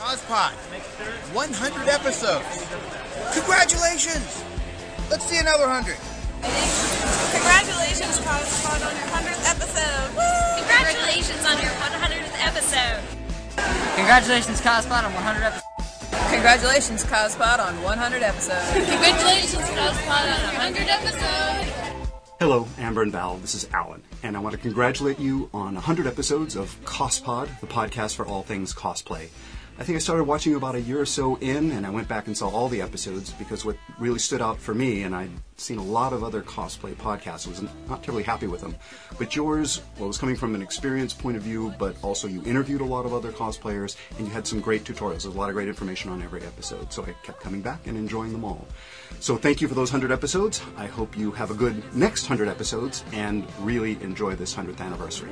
CosPod. 100 episodes. Congratulations! Let's see another 100. Congratulations, CosPod, on your 100th episode. Woo! Congratulations on your 100th episode. Congratulations, CosPod, on 100 episodes. Congratulations, CosPod, on 100 episodes. Congratulations, CosPod, on 100 episodes. Hello, Amber and Val. This is Alan, and I want to congratulate you on 100 episodes of CosPod, the podcast for all things cosplay. I think I started watching about a year or so in, and I went back and saw all the episodes because what really stood out for me, and I'd seen a lot of other cosplay podcasts, was not terribly happy with them. But yours, well, was coming from an experience point of view, but also you interviewed a lot of other cosplayers, and you had some great tutorials. There's a lot of great information on every episode, so I kept coming back and enjoying them all. So thank you for those 100 episodes. I hope you have a good next 100 episodes and really enjoy this 100th anniversary.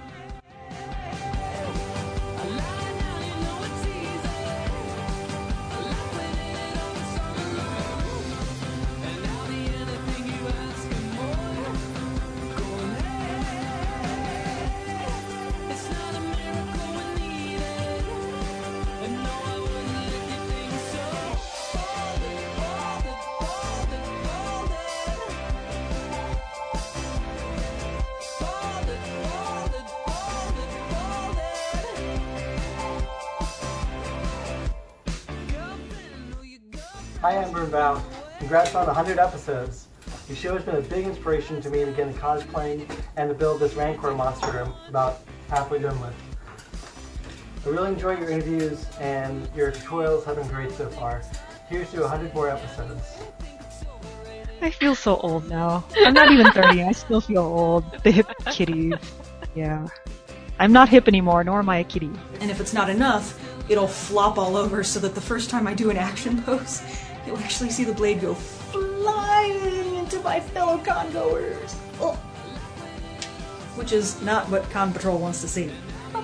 Hi, Amber and Val. Congrats on 100 episodes. Your show has been a big inspiration to me to get into cosplaying and to build this Rancor monster I'm about halfway done with. I really enjoy your interviews, and your tutorials have been great so far. Here's to 100 more episodes. I feel so old now. I'm not even 30, I still feel old. The hip kitties. Yeah. I'm not hip anymore, nor am I a kitty. And if it's not enough, it'll flop all over so that the first time I do an action pose, you'll actually see the blade go flying into my fellow congoers. Oh. Which is not what Con Patrol wants to see.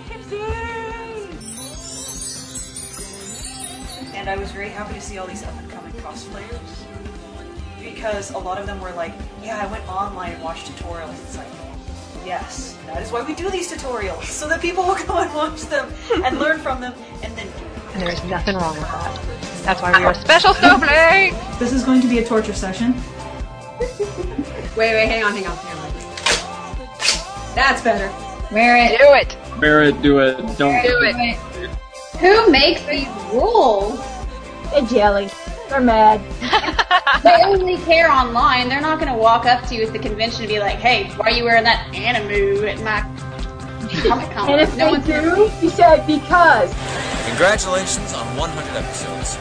And I was very happy to see all these up-and-coming cosplayers, because a lot of them were like, yeah, I went online and watched tutorials. It's like, yes, that is why we do these tutorials, so that people will go and watch them and learn from them and then do it. And there's nothing wrong with that. That's why we are special snowflake! This is going to be a torture session. Wait, hang on. That's better. Wear it. Do it! Wear it, do it, don't Do it. Who makes these rules? They're jelly. They're mad. They only care online. They're not going to walk up to you at the convention and be like, hey, why are you wearing that anime at my Comic-Con? And if they do, he said because. Congratulations on 100 episodes.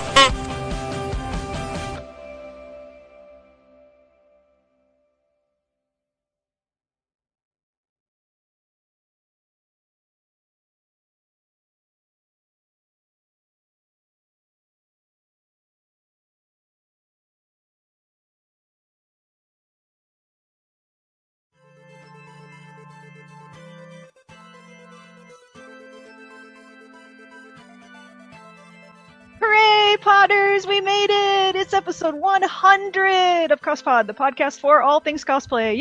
Hooray, Potters! We made it! It's episode 100 of CosPod, the podcast for all things cosplay.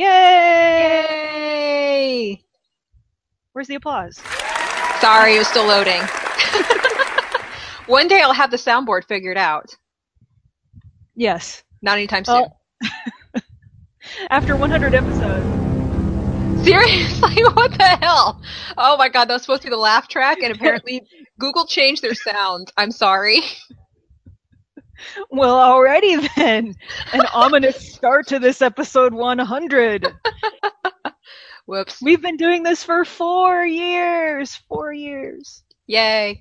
Yay! Where's the applause? Sorry, it was still loading. One day I'll have the soundboard figured out. Yes. Not anytime soon. After 100 episodes. Seriously? What the hell? Oh my god, that was supposed to be the laugh track, and apparently Google changed their sound. I'm sorry. Well, alrighty then. An ominous start to this episode 100. Whoops. We've been doing this for 4 years. 4 years. Yay.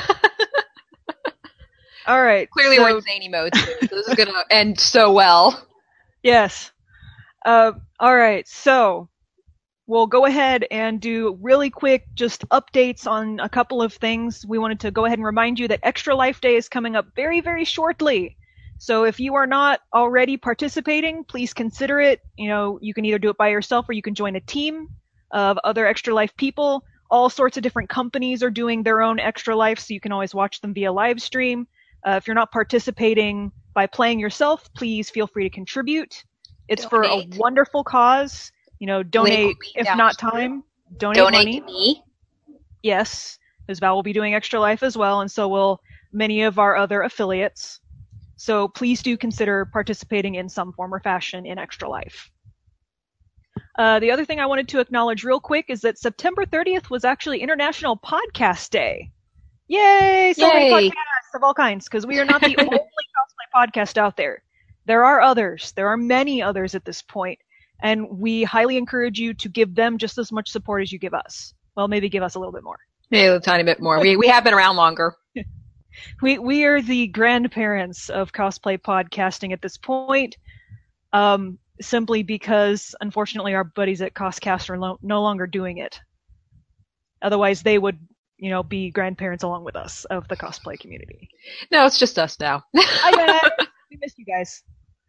Alright. Clearly we're in zany mode soon, so this is gonna end so well. Yes. Alright, so we'll go ahead and do really quick just updates on a couple of things. We wanted to go ahead and remind you that Extra Life Day is coming up very, very shortly. So if you are not already participating, please consider it. You know, you can either do it by yourself or you can join a team of other Extra Life people. All sorts of different companies are doing their own Extra Life, so you can always watch them via live stream. If you're not participating by playing yourself, please feel free to contribute. It's for a wonderful cause. You know, donate, if not time, donate money. To me. Yes. because Val will be doing Extra Life as well, and so will many of our other affiliates. So please do consider participating in some form or fashion in Extra Life. The other thing I wanted to acknowledge real quick is that September 30th was actually International Podcast Day. Yay! So many podcasts of all kinds, because we are not the only cosplay podcast out there. There are others. There are many others at this point, and we highly encourage you to give them just as much support as you give us. Well, maybe give us a little bit more. Maybe a tiny bit more. We have been around longer. We are the grandparents of cosplay podcasting at this point, simply because, unfortunately, our buddies at Coscast are no longer doing it. Otherwise, they would, be grandparents along with us of the cosplay community. No, it's just us now. Hi, guys. We missed you guys.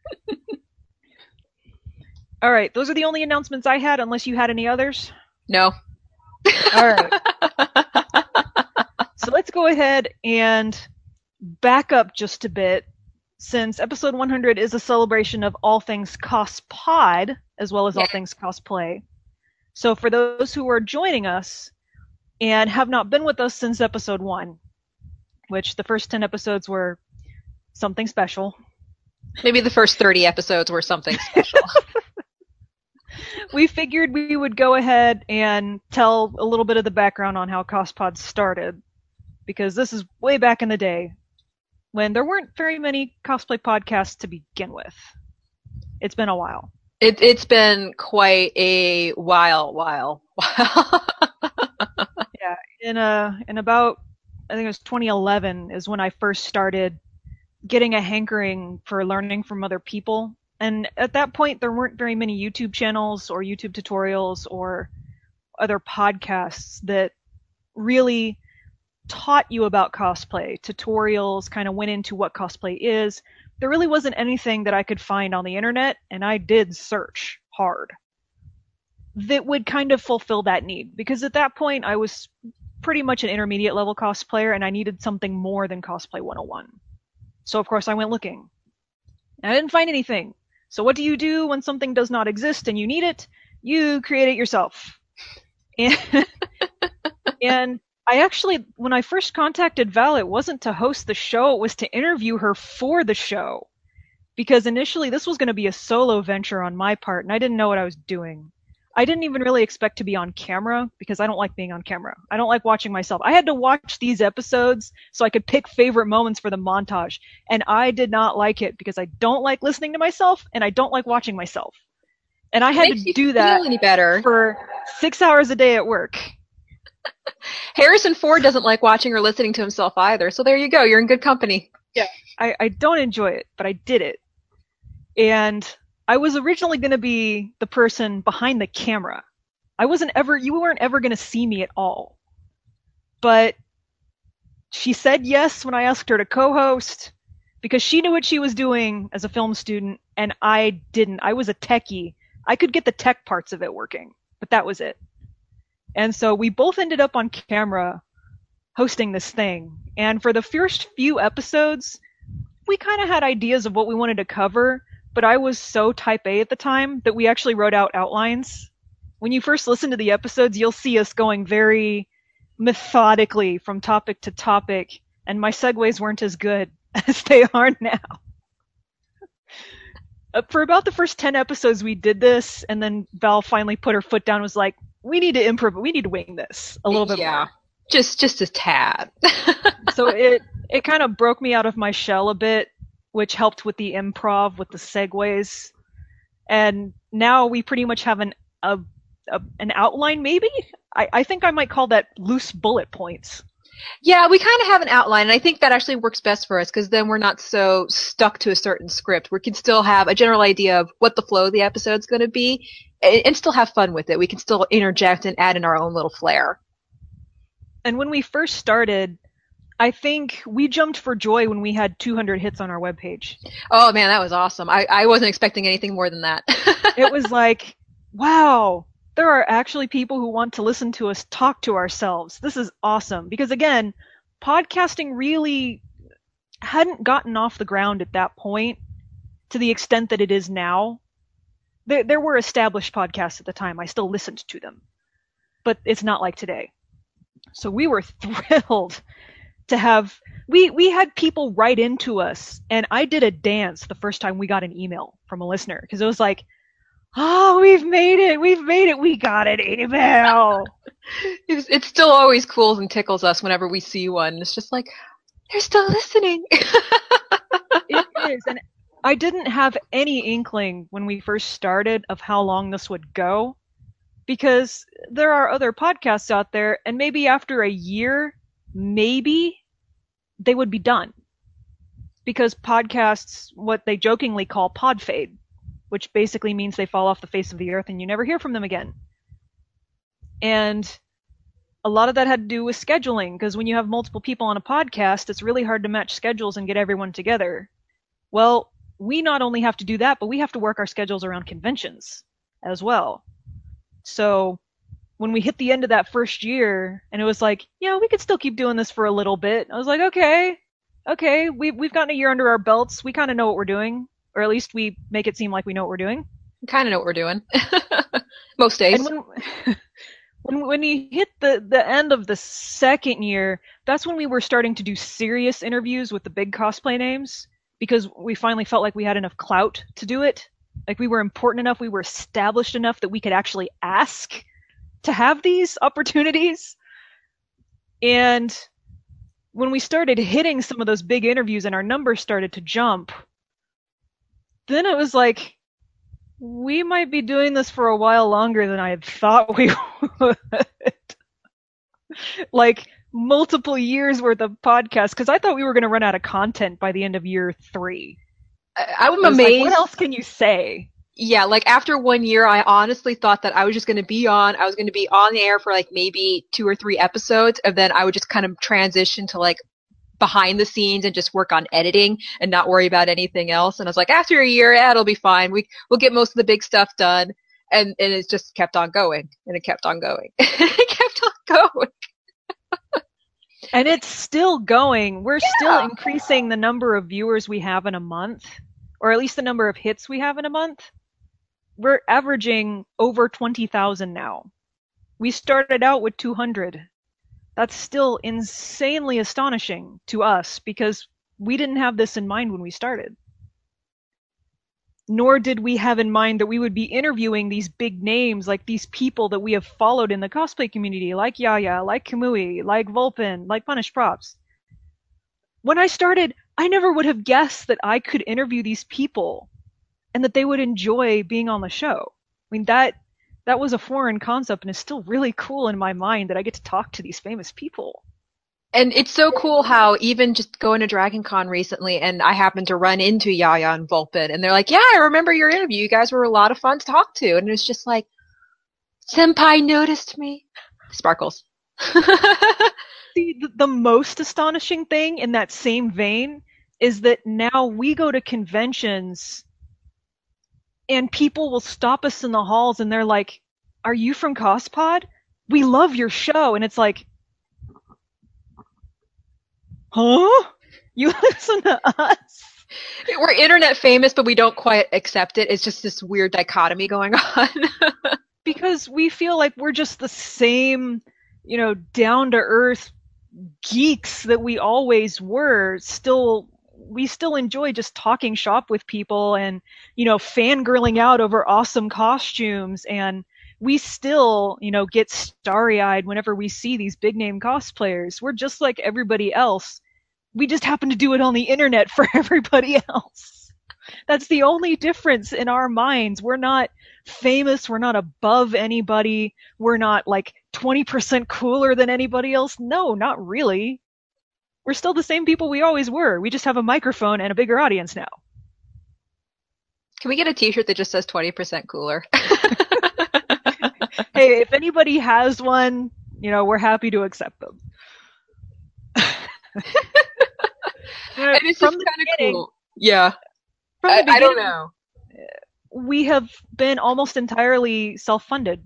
All right, those are the only announcements I had, unless you had any others. No. All right. So let's go ahead and back up just a bit, since episode 100 is a celebration of all things CosPod, as well as all things cosplay. So for those who are joining us and have not been with us since episode 1, which the first 10 episodes were something special. Maybe the first 30 episodes were something special. We figured we would go ahead and tell a little bit of the background on how CosPod started, because this is way back in the day when there weren't very many cosplay podcasts to begin with. It's been a while. It's been quite a while. Yeah, in about, I think it was 2011 is when I first started getting a hankering for learning from other people. And at that point, there weren't very many YouTube channels or YouTube tutorials or other podcasts that really taught you about cosplay. Tutorials kind of went into what cosplay is. There really wasn't anything that I could find on the internet, and I did search hard, that would kind of fulfill that need. Because at that point, I was pretty much an intermediate level cosplayer, and I needed something more than Cosplay 101. So of course I went looking. And I didn't find anything. So what do you do when something does not exist and you need it? You create it yourself. And I actually, when I first contacted Val, it wasn't to host the show, it was to interview her for the show. Because initially this was going to be a solo venture on my part, and I didn't know what I was doing. I didn't even really expect to be on camera, because I don't like being on camera. I don't like watching myself. I had to watch these episodes so I could pick favorite moments for the montage, and I did not like it, because I don't like listening to myself, and I don't like watching myself. And I had to do that any better. For 6 hours a day at work. Harrison Ford doesn't like watching or listening to himself either, so there you go, you're in good company. Yeah, I don't enjoy it, but I did it. And I was originally going to be the person behind the camera. You weren't ever going to see me at all. But she said yes when I asked her to co-host, because she knew what she was doing as a film student, and I didn't. I was a techie. I could get the tech parts of it working, but that was it. And so we both ended up on camera hosting this thing. And for the first few episodes, we kind of had ideas of what we wanted to cover, but I was so type A at the time that we actually wrote out outlines. When you first listen to the episodes, you'll see us going very methodically from topic to topic, and my segues weren't as good as they are now. For about the first 10 episodes, we did this, and then Val finally put her foot down and was like, we need to improv, we need to wing this a little bit more. Just a tad. So it kind of broke me out of my shell a bit, which helped with the improv, with the segues. And now we pretty much have an outline, maybe? I think I might call that loose bullet points. Yeah, we kind of have an outline, and I think that actually works best for us, because then we're not so stuck to a certain script. We can still have a general idea of what the flow of the episode's going to be, and still have fun with it. We can still interject and add in our own little flair. And when we first started, I think we jumped for joy when we had 200 hits on our webpage. Oh man, that was awesome. I wasn't expecting anything more than that. It was like, wow, there are actually people who want to listen to us talk to ourselves. This is awesome. Because again, podcasting really hadn't gotten off the ground at that point to the extent that it is now. There were established podcasts at the time. I still listened to them. But it's not like today. So we were thrilled to have, we had people write into us, and I did a dance the first time we got an email from a listener, because it was like, oh, we've made it, we got an email. It's still always cool and tickles us whenever we see one. It's just like, they're still listening. It is, and I didn't have any inkling when we first started of how long this would go, because there are other podcasts out there, and maybe after a year, maybe they would be done. Because podcasts, what they jokingly call pod fade, which basically means they fall off the face of the earth and you never hear from them again. And a lot of that had to do with scheduling, because when you have multiple people on a podcast, it's really hard to match schedules and get everyone together. Well, we not only have to do that, but we have to work our schedules around conventions as well. So when we hit the end of that first year, and it was like, yeah, we could still keep doing this for a little bit. I was like, okay, we've gotten a year under our belts. We kind of know what we're doing, or at least we make it seem like we know what we're doing. We kind of know what we're doing. Most days. And when you hit the end of the second year, that's when we were starting to do serious interviews with the big cosplay names, because we finally felt like we had enough clout to do it. Like, we were important enough, we were established enough that we could actually ask to have these opportunities. And when we started hitting some of those big interviews and our numbers started to jump, then it was like, we might be doing this for a while longer than I had thought we would. Like, multiple years worth of podcasts, because I thought we were going to run out of content by the end of year 3. I'm amazed. Like, what else can you say? Yeah, like after 1 year, I honestly thought that I was just going to be on. I was going to be on the air for like maybe 2 or 3 episodes, and then I would just kind of transition to like behind the scenes and just work on editing and not worry about anything else. And I was like, after a year, it'll be fine. We'll get most of the big stuff done. And it just kept on going, and it kept on going. It kept on going. And it's still going. We're still increasing the number of viewers we have in a month, or at least the number of hits we have in a month. We're averaging over 20,000 now. We started out with 200. That's still insanely astonishing to us, because we didn't have this in mind when we started. Nor did we have in mind that we would be interviewing these big names, like these people that we have followed in the cosplay community, like Yaya, like Kamui, like Vulpin, like Punished Props. When I started, I never would have guessed that I could interview these people and that they would enjoy being on the show. I mean, that was a foreign concept, and it's still really cool in my mind that I get to talk to these famous people. And it's so cool how even just going to Dragon Con recently, and I happened to run into Yaya and Vulpin, and they're like, yeah, I remember your interview. You guys were a lot of fun to talk to. And it's just like, Senpai noticed me. Sparkles. See, the most astonishing thing in that same vein is that now we go to conventions and people will stop us in the halls and they're like, are you from CosPod? We love your show. And it's like, huh? You listen to us? We're internet famous, but we don't quite accept it. It's just this weird dichotomy going on. Because we feel like we're just the same, down-to-earth geeks that we always were. We still enjoy just talking shop with people and, fangirling out over awesome costumes. And we still, get starry-eyed whenever we see these big-name cosplayers. We're just like everybody else. We just happen to do it on the internet for everybody else. That's the only difference in our minds. We're not famous. We're not above anybody. We're not like 20% cooler than anybody else. No, not really. We're still the same people we always were. We just have a microphone and a bigger audience now. Can we get a t-shirt that just says 20% cooler? Hey, if anybody has one, we're happy to accept them. And it's just kind of cool. Yeah. I don't know. We have been almost entirely self-funded.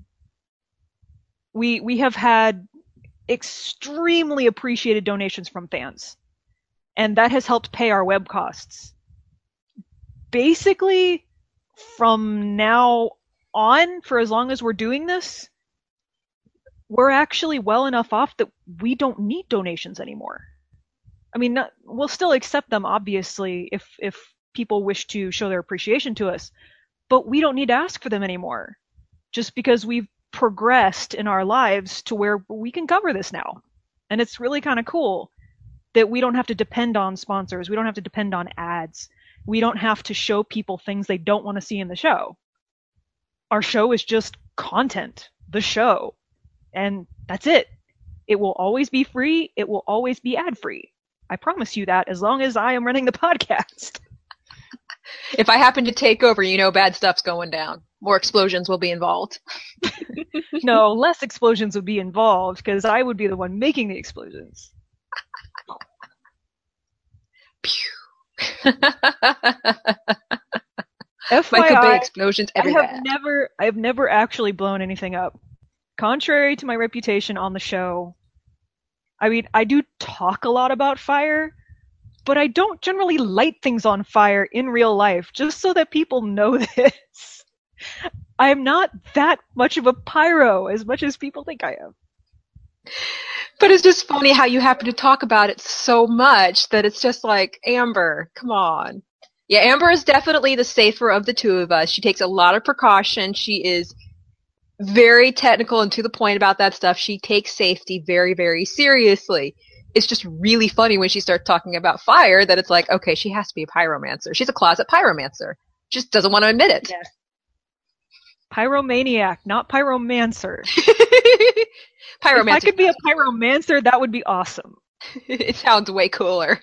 We have had extremely appreciated donations from fans, and that has helped pay our web costs. Basically, from now on, for as long as we're doing this, we're actually well enough off that we don't need donations anymore. I mean, we'll still accept them, obviously, if people wish to show their appreciation to us, but we don't need to ask for them anymore, just because we've progressed in our lives to where we can cover this now. And it's really kind of cool that we don't have to depend on sponsors. We don't have to depend on ads. We don't have to show people things they don't want to see in the show. Our show is just content, the show. And that's it. It will always be free. It will always be ad-free. I promise you that, as long as I am running the podcast. If I happen to take over, bad stuff's going down. More explosions will be involved. No, less explosions would be involved, because I would be the one making the explosions. FYI, explosions everywhere. I have never actually blown anything up. Contrary to my reputation on the show, I mean, I do talk a lot about fire, but I don't generally light things on fire in real life, just so that people know this. I am not that much of a pyro, as much as people think I am. But it's just funny how you happen to talk about it so much that it's just like, Amber, come on. Yeah, Amber is definitely the safer of the two of us. She takes a lot of precaution. She is very technical and to the point about that stuff. She takes safety very, very seriously. It's just really funny when she starts talking about fire that it's like, okay, she has to be a pyromancer. She's a closet pyromancer. Just doesn't want to admit it. Yes. Pyromaniac, not pyromancer. Pyromancer. If I could be a pyromancer, that would be awesome. It sounds way cooler.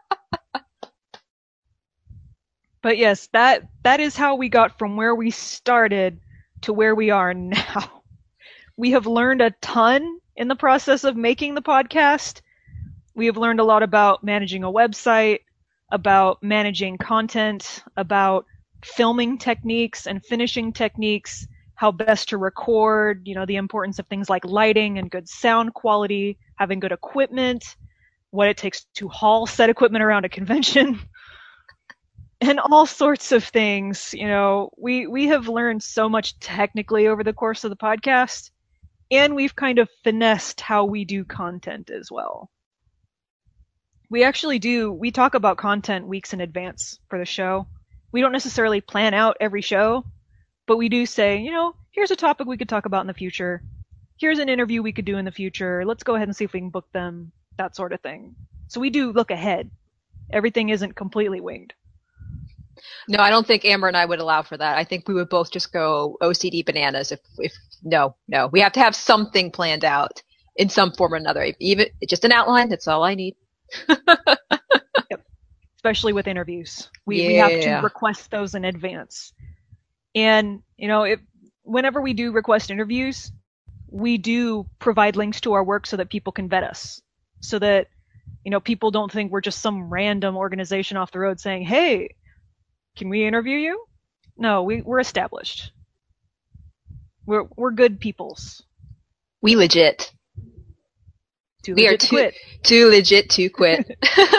But yes, that is how we got from where we started to where we are now. We have learned a ton in the process of making the podcast. We have learned a lot about managing a website, about managing content, about filming techniques and finishing techniques, how best to record, the importance of things like lighting and good sound quality, having good equipment, what it takes to haul said equipment around a convention. And all sorts of things, we have learned so much technically over the course of the podcast, and we've kind of finessed how we do content as well. We talk about content weeks in advance for the show. We don't necessarily plan out every show, but we do say, here's a topic we could talk about in the future. Here's an interview we could do in the future. Let's go ahead and see if we can book them, that sort of thing. So we do look ahead. Everything isn't completely winged. No, I don't think Amber and I would allow for that. I think we would both just go OCD bananas if no. We have to have something planned out in some form or another. Even just an outline, that's all I need. Yep. Especially with interviews. We have to request those in advance. And, whenever we do request interviews, we do provide links to our work so that people can vet us. So that, people don't think we're just some random organization off the road saying, hey, can we interview you? No, we're established. We're good peoples. We legit. We are too legit to quit.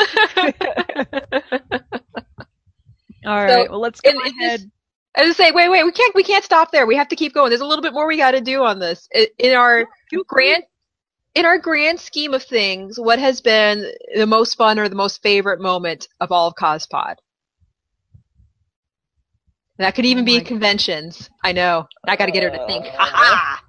All right. Well, let's go ahead. I was say, wait. We can't stop there. We have to keep going. There's a little bit more we got to do on this. In our grand scheme of things, what has been the most fun or the most favorite moment of all of CosPod? That could even be conventions. I know. I got to get her to think. Ha-ha!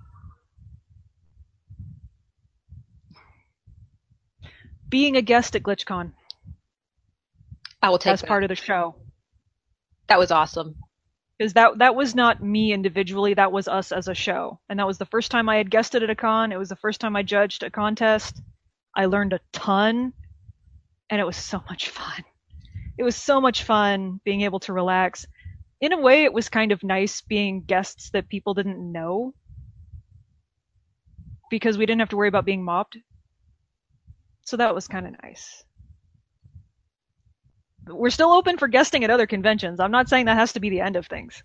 Being a guest at GlitchCon. I will take as part of the show. That was awesome. Because that was not me individually. That was us as a show. And that was the first time I had guested at a con. It was the first time I judged a contest. I learned a ton. And it was so much fun. It was so much fun being able to relax. In a way, it was kind of nice being guests that people didn't know, because we didn't have to worry about being mobbed. So that was kind of nice. We're still open for guesting at other conventions. I'm not saying that has to be the end of things.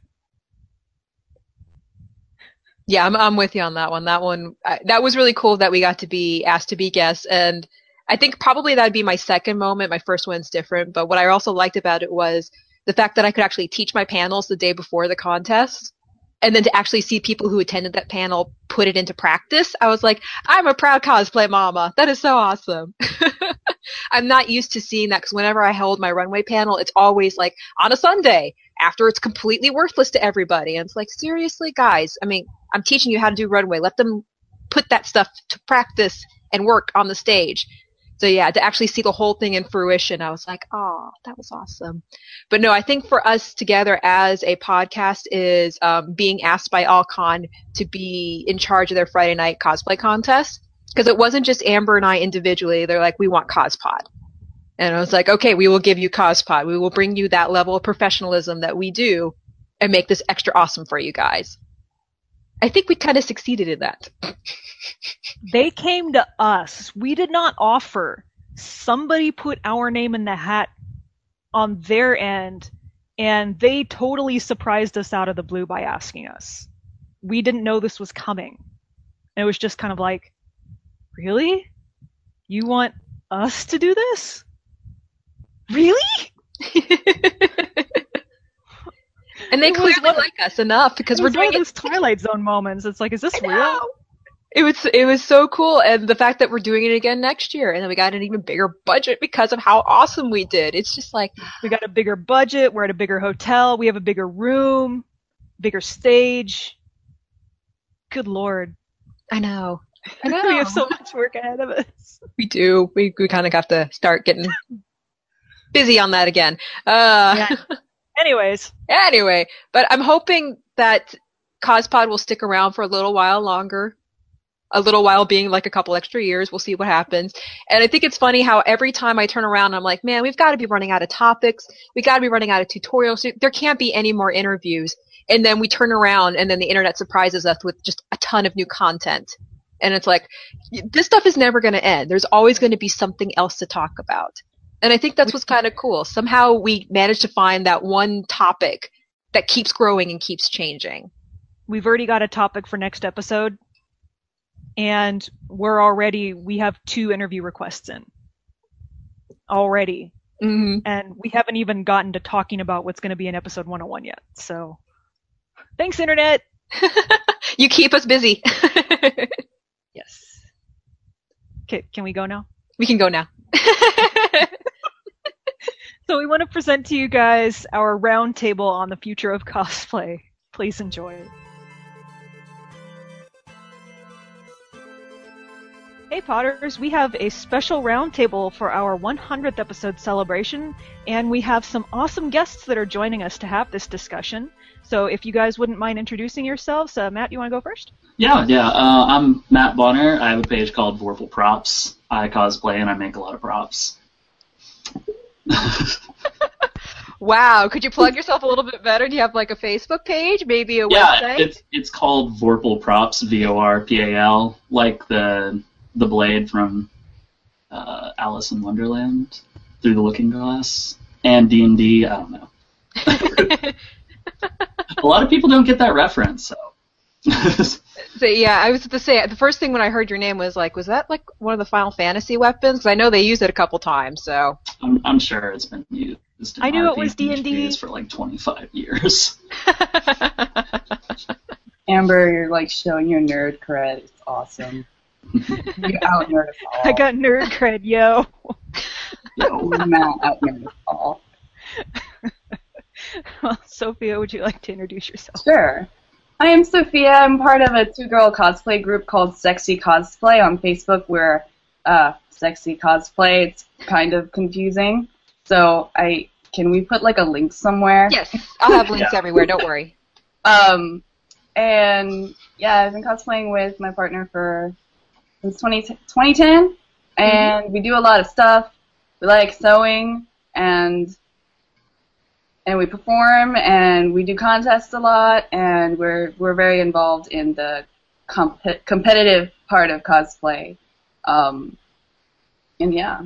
Yeah, I'm with you on that one. That was really cool that we got to be asked to be guests, and I think probably that'd be my second moment. My first one's different, but what I also liked about it was the fact that I could actually teach my panels the day before the contest And then to actually see people who attended that panel put it into practice, I was like, I'm a proud cosplay mama. That is so awesome. I'm not used to seeing that because whenever I hold my runway panel, it's always like on a Sunday after it's completely worthless to everybody. And it's like, seriously, guys, I mean, I'm teaching you how to do runway. Let them put that stuff to practice and work on the stage. So yeah, to actually see the whole thing in fruition, I was like, oh, that was awesome. But no, I think for us together as a podcast is being asked by AllCon to be in charge of their Friday night cosplay contest. Because it wasn't just Amber and I individually. They're like, we want CosPod. And I was like, okay, we will give you CosPod. We will bring you that level of professionalism that we do and make this extra awesome for you guys. I think we kind of succeeded in that. They came to us. We did not offer. Somebody put our name in the hat on their end, and they totally surprised us out of the blue by asking us. We didn't know this was coming. And it was just kind of like, really? You want us to do this? Really? And they clearly like us enough because we're doing one of those Twilight Zone moments. It's like, is this real? It was so cool, and the fact that we're doing it again next year, and then we got an even bigger budget because of how awesome we did. It's just like, we got a bigger budget, we're at a bigger hotel, we have a bigger room, bigger stage. Good Lord. I know. We have so much work ahead of us. We do. We kind of got to start getting busy on that again. Yeah. Anyway, but I'm hoping that CosPod will stick around for a little while longer. A little while being like a couple extra years. We'll see what happens. And I think it's funny how every time I turn around, I'm like, man, we've got to be running out of topics. We got to be running out of tutorials. There can't be any more interviews. And then we turn around and then the internet surprises us with just a ton of new content. And it's like, this stuff is never going to end. There's always going to be something else to talk about. And I think that's what's kind of cool. Somehow we managed to find that one topic that keeps growing and keeps changing. We've already got a topic for next episode. And we have 2 interview requests in. Already. Mm-hmm. And we haven't even gotten to talking about what's going to be in episode 101 yet. So, thanks, Internet! You keep us busy. Yes. Okay, can we go now? We can go now. So we want to present to you guys our roundtable on the future of cosplay. Please enjoy it. Hey Potters, we have a special roundtable for our 100th episode celebration, and we have some awesome guests that are joining us to have this discussion. So if you guys wouldn't mind introducing yourselves, Matt, you want to go first? Yeah. I'm Matt Bonner. I have a page called Vorpal Props. I cosplay and I make a lot of props. Wow, could you plug yourself a little bit better? Do you have like a Facebook page, maybe a website? Yeah, it's called Vorpal Props, VORPAL, like the blade from Alice in Wonderland, Through the Looking Glass, and D&D. I don't know. A lot of people don't get that reference, so. So yeah, I was to say the first thing when I heard your name was that like one of the Final Fantasy weapons? Because I know they used it a couple times. So I'm sure it's been used. I knew it was D&D for like 25 years. Amber, you're like showing your nerd cred. It's awesome. You out nerd us all. I got nerd cred, yo. Matt out nerd us all. Well, Sophia, would you like to introduce yourself? Sure. I am Sophia. I'm part of a 2-girl cosplay group called Sexy Cosplay on Facebook. We're Sexy Cosplay. It's kind of confusing. So can we put like a link somewhere? Yes, I'll have links everywhere. Don't worry. And yeah, I've been cosplaying with my partner since 2010, and we do a lot of stuff. We like sewing and we perform, and we do contests a lot, and we're very involved in the competitive part of cosplay. And yeah.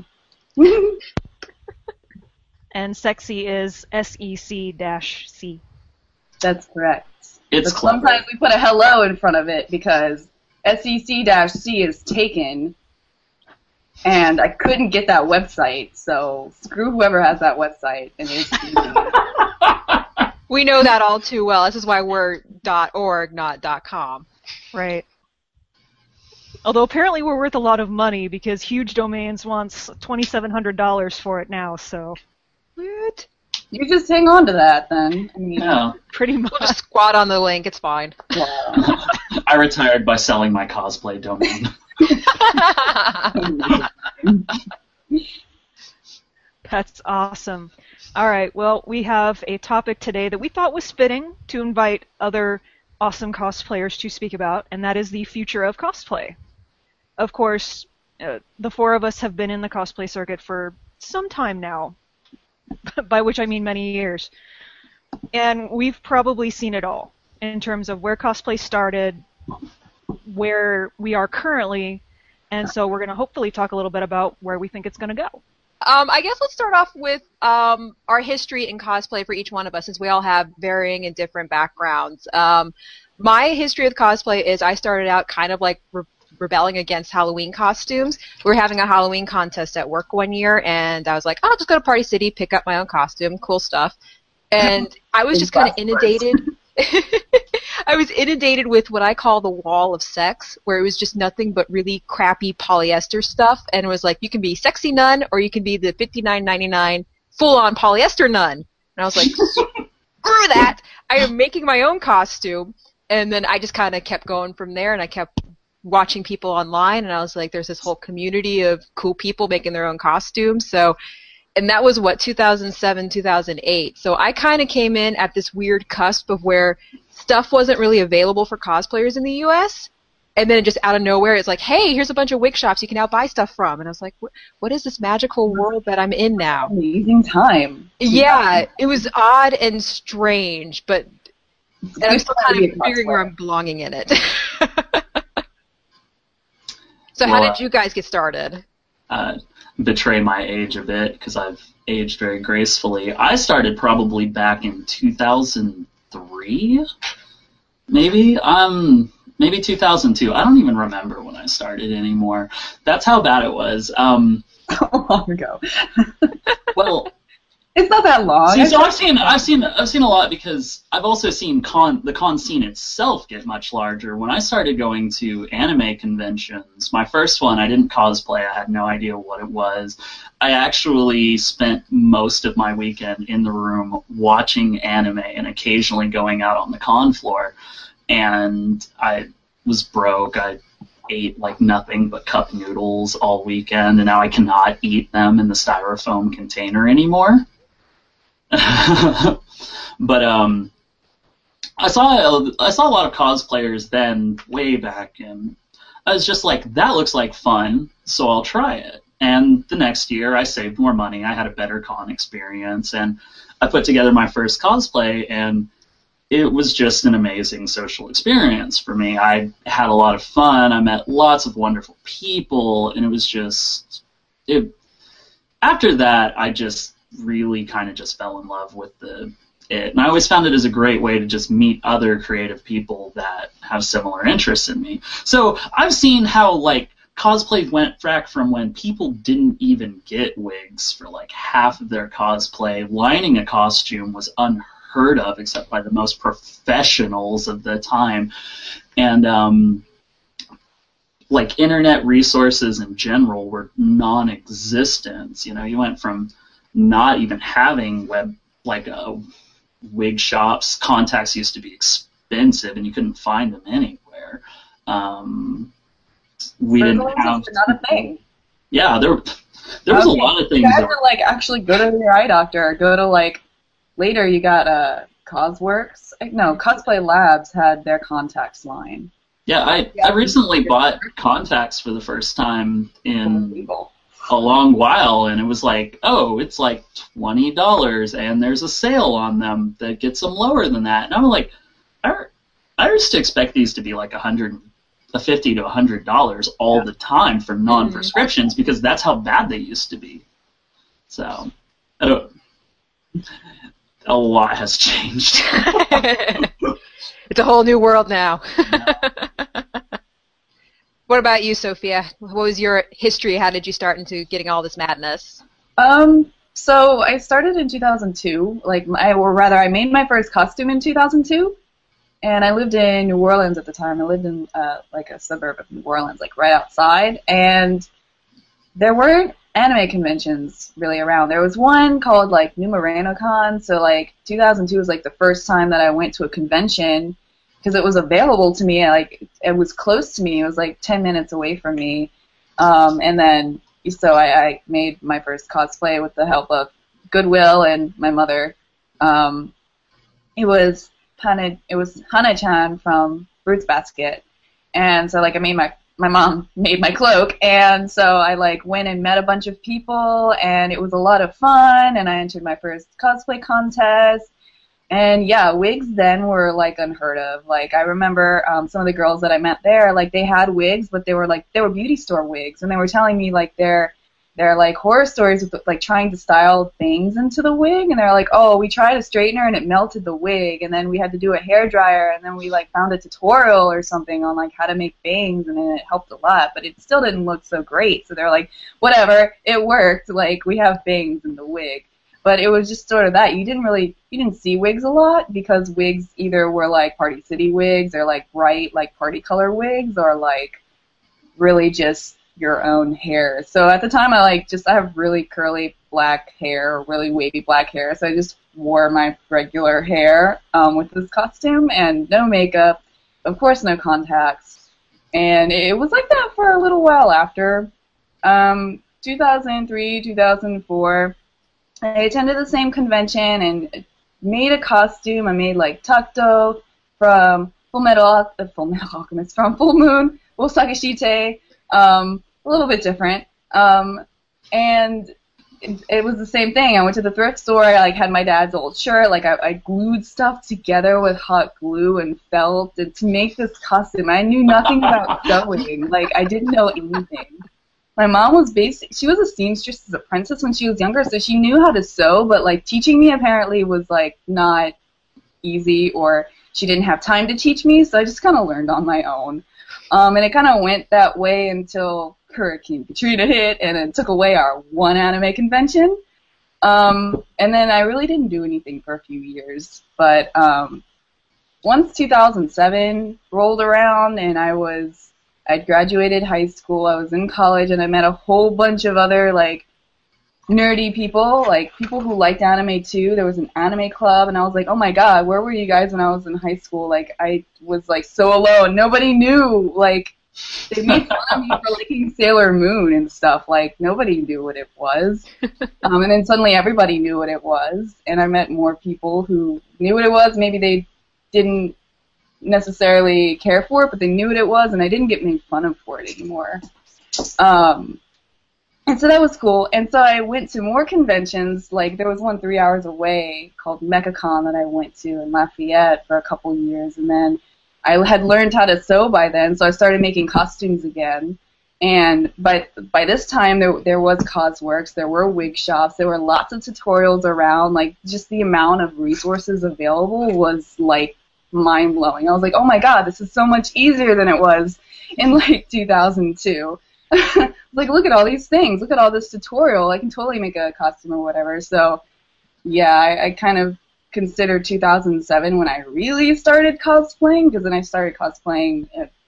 And Sexy is SEC-C. That's correct. It's clever. Sometimes we put a hello in front of it because SEC-C is taken, and I couldn't get that website, so screw whoever has that website. And it's We know that all too well. This is why we're .org, not .com. Right. Although apparently we're worth a lot of money because Huge Domains wants $2,700 for it now, so. What? You just hang on to that then. I mean, Yeah. Pretty much. We'll just squat on the link. It's fine. I retired by selling my cosplay domain. That's awesome. All right, well, we have a topic today that we thought was fitting to invite other awesome cosplayers to speak about, and that is the future of cosplay. Of course, the four of us have been in the cosplay circuit for some time now, by which I mean many years. And we've probably seen it all in terms of where cosplay started, where we are currently, and so we're going to hopefully talk a little bit about where we think it's going to go. I guess let's start off with our history in cosplay for each one of us, since we all have varying and different backgrounds. My history with cosplay is I started out kind of like rebelling against Halloween costumes. We were having a Halloween contest at work one year, and I was like, I'll just go to Party City, pick up my own costume, cool stuff. And I was just kind of inundated. I was inundated with what I call the wall of sex, where it was just nothing but really crappy polyester stuff, and it was like, you can be sexy nun, or you can be the $59.99 full-on polyester nun. And I was like, screw that! I am making my own costume, and then I just kind of kept going from there, and I kept watching people online, and I was like, there's this whole community of cool people making their own costumes, so... And that was, 2007, 2008. So I kind of came in at this weird cusp of where stuff wasn't really available for cosplayers in the U.S., and then just out of nowhere, it's like, hey, here's a bunch of wig shops you can now buy stuff from. And I was like, what is this magical world that I'm in now? Amazing time. Yeah, it was odd and strange, but and I'm still kind of figuring where I'm belonging in it. So how did you guys get started? Betray my age a bit because I've aged very gracefully. I started probably back in 2003, maybe 2002. I don't even remember when I started anymore. That's how bad it was. How long ago? Well, it's not that long. See, so I've seen a lot because I've also seen the con scene itself get much larger. When I started going to anime conventions, my first one, I didn't cosplay. I had no idea what it was. I actually spent most of my weekend in the room watching anime and occasionally going out on the con floor. And I was broke. I ate like nothing but cup noodles all weekend, and now I cannot eat them in the styrofoam container anymore. But I saw a lot of cosplayers then, way back, and I was just like, that looks like fun, so I'll try it. And the next year, I saved more money. I had a better con experience, and I put together my first cosplay, and it was just an amazing social experience for me. I had a lot of fun. I met lots of wonderful people, and it was just after that, I just really kind of just fell in love with it. And I always found it as a great way to just meet other creative people that have similar interests in me. So I've seen how, like, cosplay went back from when people didn't even get wigs for, like, half of their cosplay. Lining a costume was unheard of except by the most professionals of the time. And, like, internet resources in general were non-existent. You know, you went from not even having wig shops. Contacts used to be expensive, and you couldn't find them anywhere. We didn't have. Not a thing. Yeah, there was a lot of things. You had to like actually go to your eye doctor. Go to like later. You got Cosworks. No, Cosplay Labs had their contacts line. Yeah, I recently bought contacts for the first time in a long while, and it was like, oh, it's like $20, and there's a sale on them that gets them lower than that. And I'm like, I used to expect these to be like $50 to $100 all the time for non-prescriptions because that's how bad they used to be. So, a lot has changed. It's a whole new world now. What about you, Sophia? What was your history? How did you start into getting all this madness? So I started in 2002. I made my first costume in 2002, and I lived in New Orleans at the time. I lived in like a suburb of New Orleans, like right outside, and there weren't anime conventions really around. There was one called like New Moreno Con. So like 2002 was like the first time that I went to a convention because it was available to me. Like it was close to me. It was like 10 minutes away from me, and then. So I made my first cosplay with the help of Goodwill and my mother. It was Hana-chan from Fruits Basket, and so like my mom made my cloak, and so I like went and met a bunch of people, and it was a lot of fun, and I entered my first cosplay contest. And yeah, wigs then were like unheard of. Like I remember some of the girls that I met there, like they had wigs, but they were beauty store wigs, and they were telling me like their like horror stories with like trying to style things into the wig, and they're like, oh, we tried a straightener and it melted the wig, and then we had to do a hair dryer, and then we like found a tutorial or something on like how to make bangs, and then it helped a lot, but it still didn't look so great. So they're like, whatever, it worked. Like we have bangs in the wig. But it was just sort of that. You didn't see wigs a lot because wigs either were like Party City wigs or like bright like party color wigs or like really just your own hair. So at the time I have really curly black hair, really wavy black hair. So I just wore my regular hair with this costume and no makeup, of course no contacts. And it was like that for a little while after. 2003, 2004. I attended the same convention and made a costume. I made like Takuto from Full Metal Alchemist, from Full Moon, Osakashite, a little bit different. And it was the same thing. I went to the thrift store. I like had my dad's old shirt. Like I glued stuff together with hot glue and felt to make this costume. I knew nothing about sewing. Like I didn't know anything. My mom was she was a seamstress apprentice when she was younger, so she knew how to sew, but like teaching me apparently was like not easy, or she didn't have time to teach me, so I just kind of learned on my own. And it kind of went that way until Hurricane Katrina hit, and it took away our one anime convention. And then I really didn't do anything for a few years, but once 2007 rolled around and I'd graduated high school, I was in college, and I met a whole bunch of other, like, nerdy people, like, people who liked anime, too. There was an anime club, and I was like, oh, my God, where were you guys when I was in high school? Like, I was, like, so alone. Nobody knew, like, they made fun of me for liking Sailor Moon and stuff. Like, nobody knew what it was. And then suddenly everybody knew what it was, and I met more people who knew what it was. Maybe they didn't necessarily care for it, but they knew what it was, and I didn't get made fun of for it anymore. And so that was cool. And so I went to more conventions. Like there was one 3 hours away called MechaCon that I went to in Lafayette for a couple years, and then I had learned how to sew by then, so I started making costumes again. And by this time, there was Cosworks, there were wig shops, there were lots of tutorials around. Like just the amount of resources available was like mind-blowing. I was like, oh my God, this is so much easier than it was in like 2002. Like, look at all these things, look at all this tutorial, I can totally make a costume or whatever. So yeah, I kind of consider 2007 when I really started cosplaying, because then I started cosplaying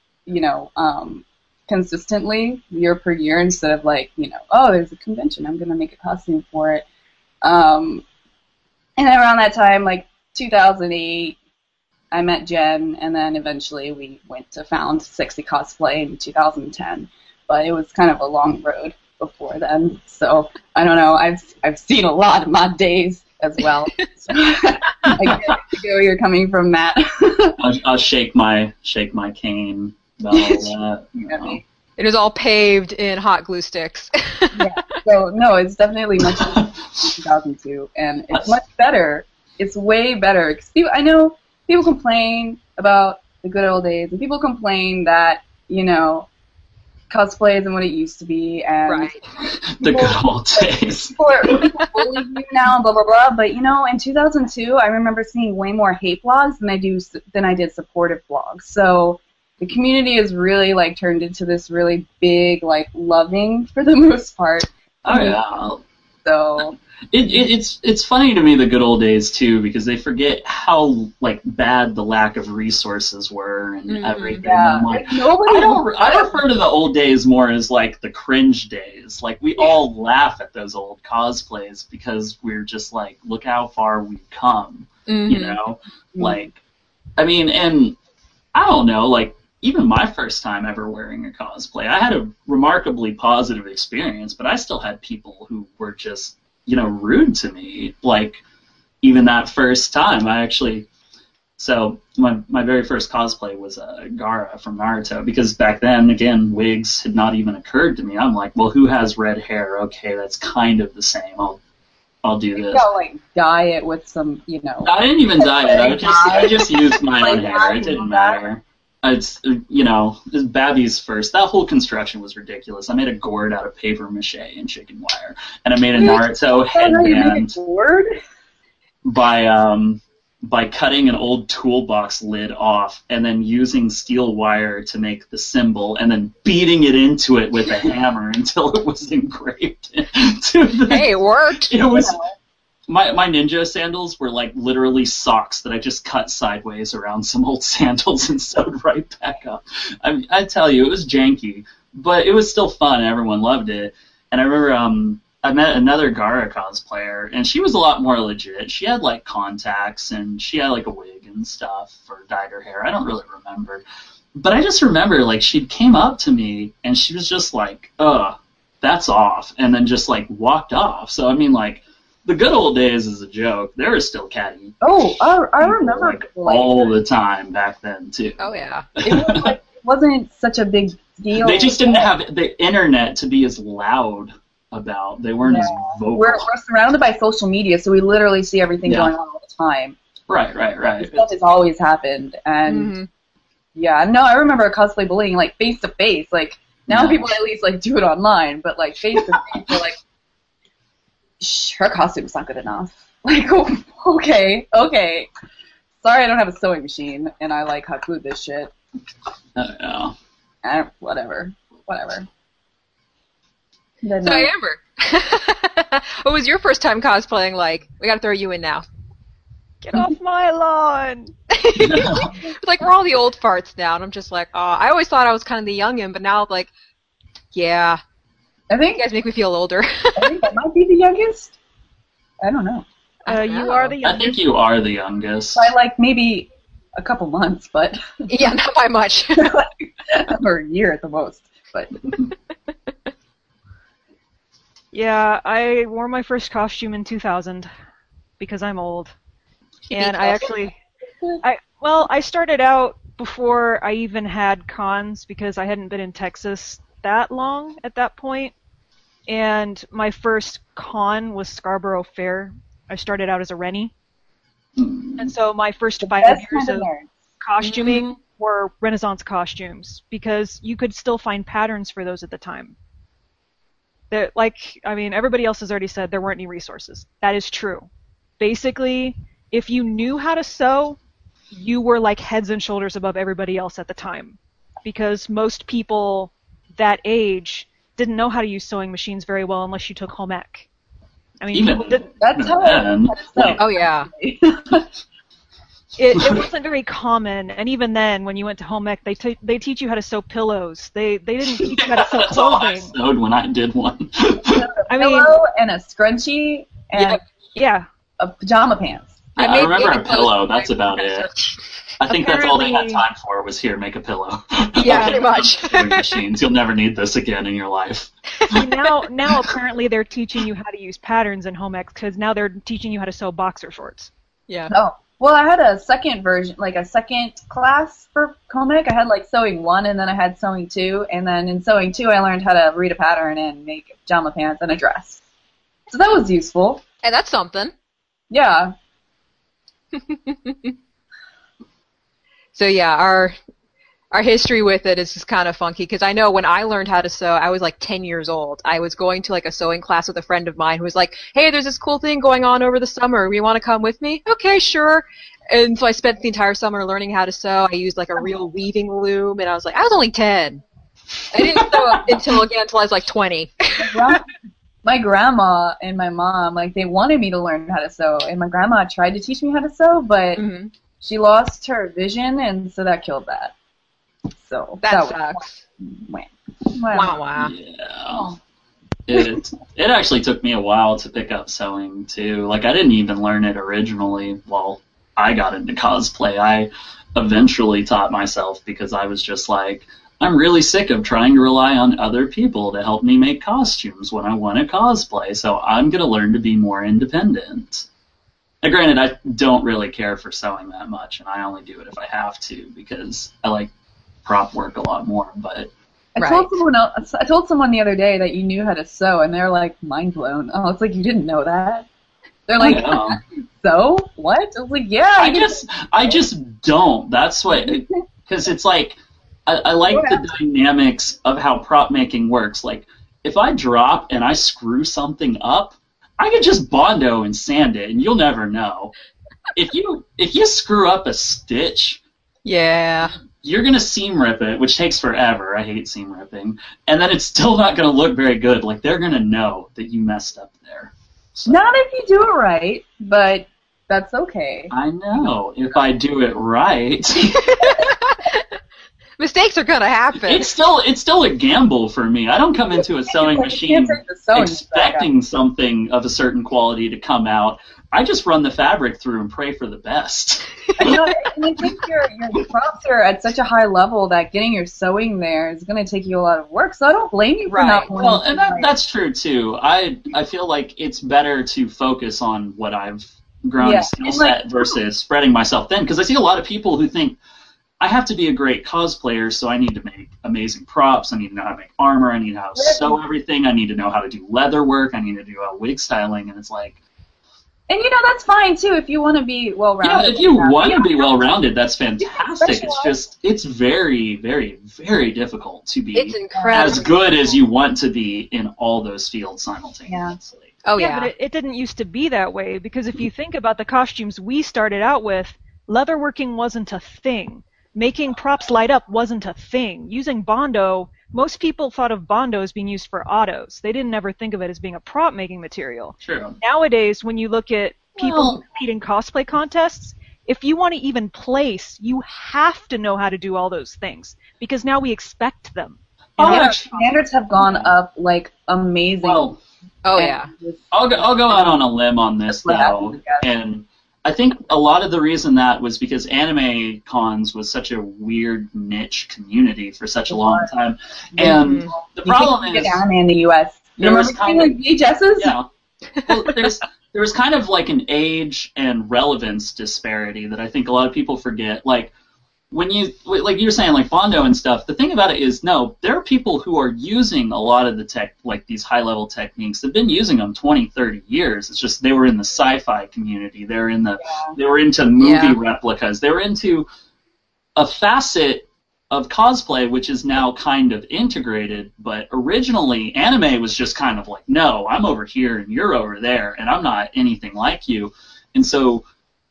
consistently year per year, instead of like, oh, there's a convention, I'm gonna make a costume for it. And around that time, like 2008, I met Jen, and then eventually we went to found Sexy Cosplay in 2010. But it was kind of a long road before then. So I don't know. I've seen a lot of my days as well. So I get where you're coming from, Matt. I'll shake my cane about all that. It is all paved in hot glue sticks. Yeah. So no, it's definitely much better than 2002, and it's much better. It's way better. 'Cause I know people complain about the good old days, and people complain that, cosplay isn't what it used to be, and right. The good old days. People bully you now, and blah blah blah. But in 2002, I remember seeing way more hate blogs than I did supportive blogs. So the community is really like turned into this really big, like loving for the most part. Oh yeah. So It's funny to me, the good old days too, because they forget how like bad the lack of resources were and everything. Yeah. I'm like, Nobody. I refer to the old days more as like the cringe days. Like we all laugh at those old cosplays because we're just like, look how far we've come. You know, like, I mean, and I don't know, like. Even my first time ever wearing a cosplay, I had a remarkably positive experience, but I still had people who were just, you know, rude to me. Like, even that first time, so my very first cosplay was Gaara from Naruto, because back then, again, wigs had not even occurred to me. I'm like, well, who has red hair? Okay, that's kind of the same. I'll do this. I'll, like, dye it with some, you know. I didn't even dye it. I just used my own hair. It didn't matter. It's, you know, this Babby's first. That whole construction was ridiculous. I made a gourd out of paper mache and chicken wire, and I made a Naruto headband by cutting an old toolbox lid off and then using steel wire to make the symbol, and then beating it into it with a hammer until it was engraved. Hey, it worked. It was. My ninja sandals were like literally socks that I just cut sideways around some old sandals and sewed right back up. I tell you, it was janky, but it was still fun and everyone loved it. And I remember I met another Gaara cosplayer, and she was a lot more legit. She had like contacts and she had like a wig and stuff, or dyed her hair. I don't really remember. But I just remember like she came up to me and she was just like, that's off, and then just like walked off. So I mean, like, the good old days is a joke. There was still catty. Oh, I remember like all the time back then too. Oh yeah. It wasn't such a big deal. They just didn't have the internet to be as loud about. They weren't as vocal. We're surrounded by social media, so we literally see everything going on all the time. Right. This stuff has always happened, and yeah, no, I remember cosplay bullying like face to face. Like now, people at least like do it online, but like face to face, they're like, her costume's not good enough. Like, okay. Sorry, I don't have a sewing machine, and I like hot glued this shit. Whatever. Then, so, Amber, what was your first time cosplaying like? We gotta throw you in now. Get off my lawn! It's like, we're all the old farts now, and I'm just like, I always thought I was kind of the youngin', but now, like, yeah. I think you guys make me feel older. I think I might be the youngest. I don't know. You are the youngest. I think you are the youngest. By like maybe a couple months, but yeah, not by much. Or a year at the most. But yeah, I wore my first costume in 2000 because I'm old, and I started out before I even had cons because I hadn't been in Texas that long at that point. And my first con was Scarborough Fair. I started out as a Rennie. And so my first 5 years of costuming were Renaissance costumes, because you could still find patterns for those at the time. Everybody else has already said there weren't any resources. That is true. Basically, if you knew how to sew, you were like heads and shoulders above everybody else at the time. Because most people that age didn't know how to use sewing machines very well unless you took home ec. I mean, that's how then, oh yeah. It wasn't very common, and even then, when you went to home ec, they teach you how to sew pillows. They didn't teach you how to sew That's all I clothing. sewed when I did one. A pillow and a scrunchie and a pajama pants. I remember a pillow. That's about it. I think that's all they had time for was here, make a pillow. Yeah, pretty much. Sewing machines. You'll never need this again in your life. Now apparently they're teaching you how to use patterns in home ec, because now they're teaching you how to sew boxer shorts. Yeah. Oh. Well, I had a second version, like a second class for home ec. I had like sewing 1, and then I had sewing 2, and then in sewing 2 I learned how to read a pattern and make pajama pants and a dress. So that was useful. And that's something. Yeah. So yeah, our history with it is just kind of funky, because I know when I learned how to sew, I was like 10 years old. I was going to like a sewing class with a friend of mine who was like, hey, there's this cool thing going on over the summer. You want to come with me? Okay, sure. And so I spent the entire summer learning how to sew. I used like a real weaving loom, and I was only 10. I didn't sew until I was like 20. my grandma and my mom, like, they wanted me to learn how to sew, and my grandma tried to teach me how to sew, but she lost her vision, and so that killed that. So that sucks. Wow. Yeah. It actually took me a while to pick up sewing too. Like, I didn't even learn it originally while I got into cosplay. I eventually taught myself because I was just like, I'm really sick of trying to rely on other people to help me make costumes when I want to cosplay, so I'm going to learn to be more independent. Now, granted, I don't really care for sewing that much, and I only do it if I have to because I like prop work a lot more, but... I told someone the other day that you knew how to sew, and they're like mind blown. Oh, it's like you didn't know that. They're like, sew? What? I was like, yeah. I just don't. That's what, because it's like I like the dynamics of how prop making works. Like, if I drop and I screw something up, I can just Bondo and sand it, and you'll never know. If you screw up a stitch, you're going to seam rip it, which takes forever. I hate seam ripping. And then it's still not going to look very good. Like, they're going to know that you messed up there. So, not if you do it right, but that's okay. I know. If I do it right. Mistakes are going to happen. It's still a gamble for me. I don't come into a sewing machine expecting something of a certain quality to come out. I just run the fabric through and pray for the best. And I think your props are at such a high level that getting your sewing there is going to take you a lot of work, so I don't blame you for not wanting Well, and that's true, too. I feel like it's better to focus on what I've grown a skill set versus spreading myself thin, because I see a lot of people who think, I have to be a great cosplayer, so I need to make amazing props, I need to know how to make armor, I need to know how to sew everything, I need to know how to do leather work, I need to do wig styling, and it's like... And, that's fine, too, if you want to be well-rounded. Yeah, if you want to be well-rounded, that's fantastic. It's very, very, very difficult to be as good as you want to be in all those fields simultaneously. But it didn't used to be that way, because if you think about the costumes we started out with, leatherworking wasn't a thing. Making props light up wasn't a thing. Using Bondo, most people thought of Bondo as being used for autos. They didn't ever think of it as being a prop making material. True. Nowadays, when you look at people who compete in cosplay contests, if you want to even place, you have to know how to do all those things, because now we expect them. Standards have gone up like amazing. Well, I'll go out on a limb on this though, and I think a lot of the reason that was because anime cons was such a weird niche community for such a long time, and the problem is anime in the U.S. There was kind of VHSs. Yeah, well, there was kind of like an age and relevance disparity that I think a lot of people forget. Like when you were saying, like Bondo and stuff. The thing about it is, no, there are people who are using a lot of the tech, like these high-level techniques. They've been using them 20, 30 years. It's just they were in the sci-fi community. They were into movie replicas. They were into a facet of cosplay which is now kind of integrated. But originally, anime was just kind of like, no, I'm over here and you're over there, and I'm not anything like you. And so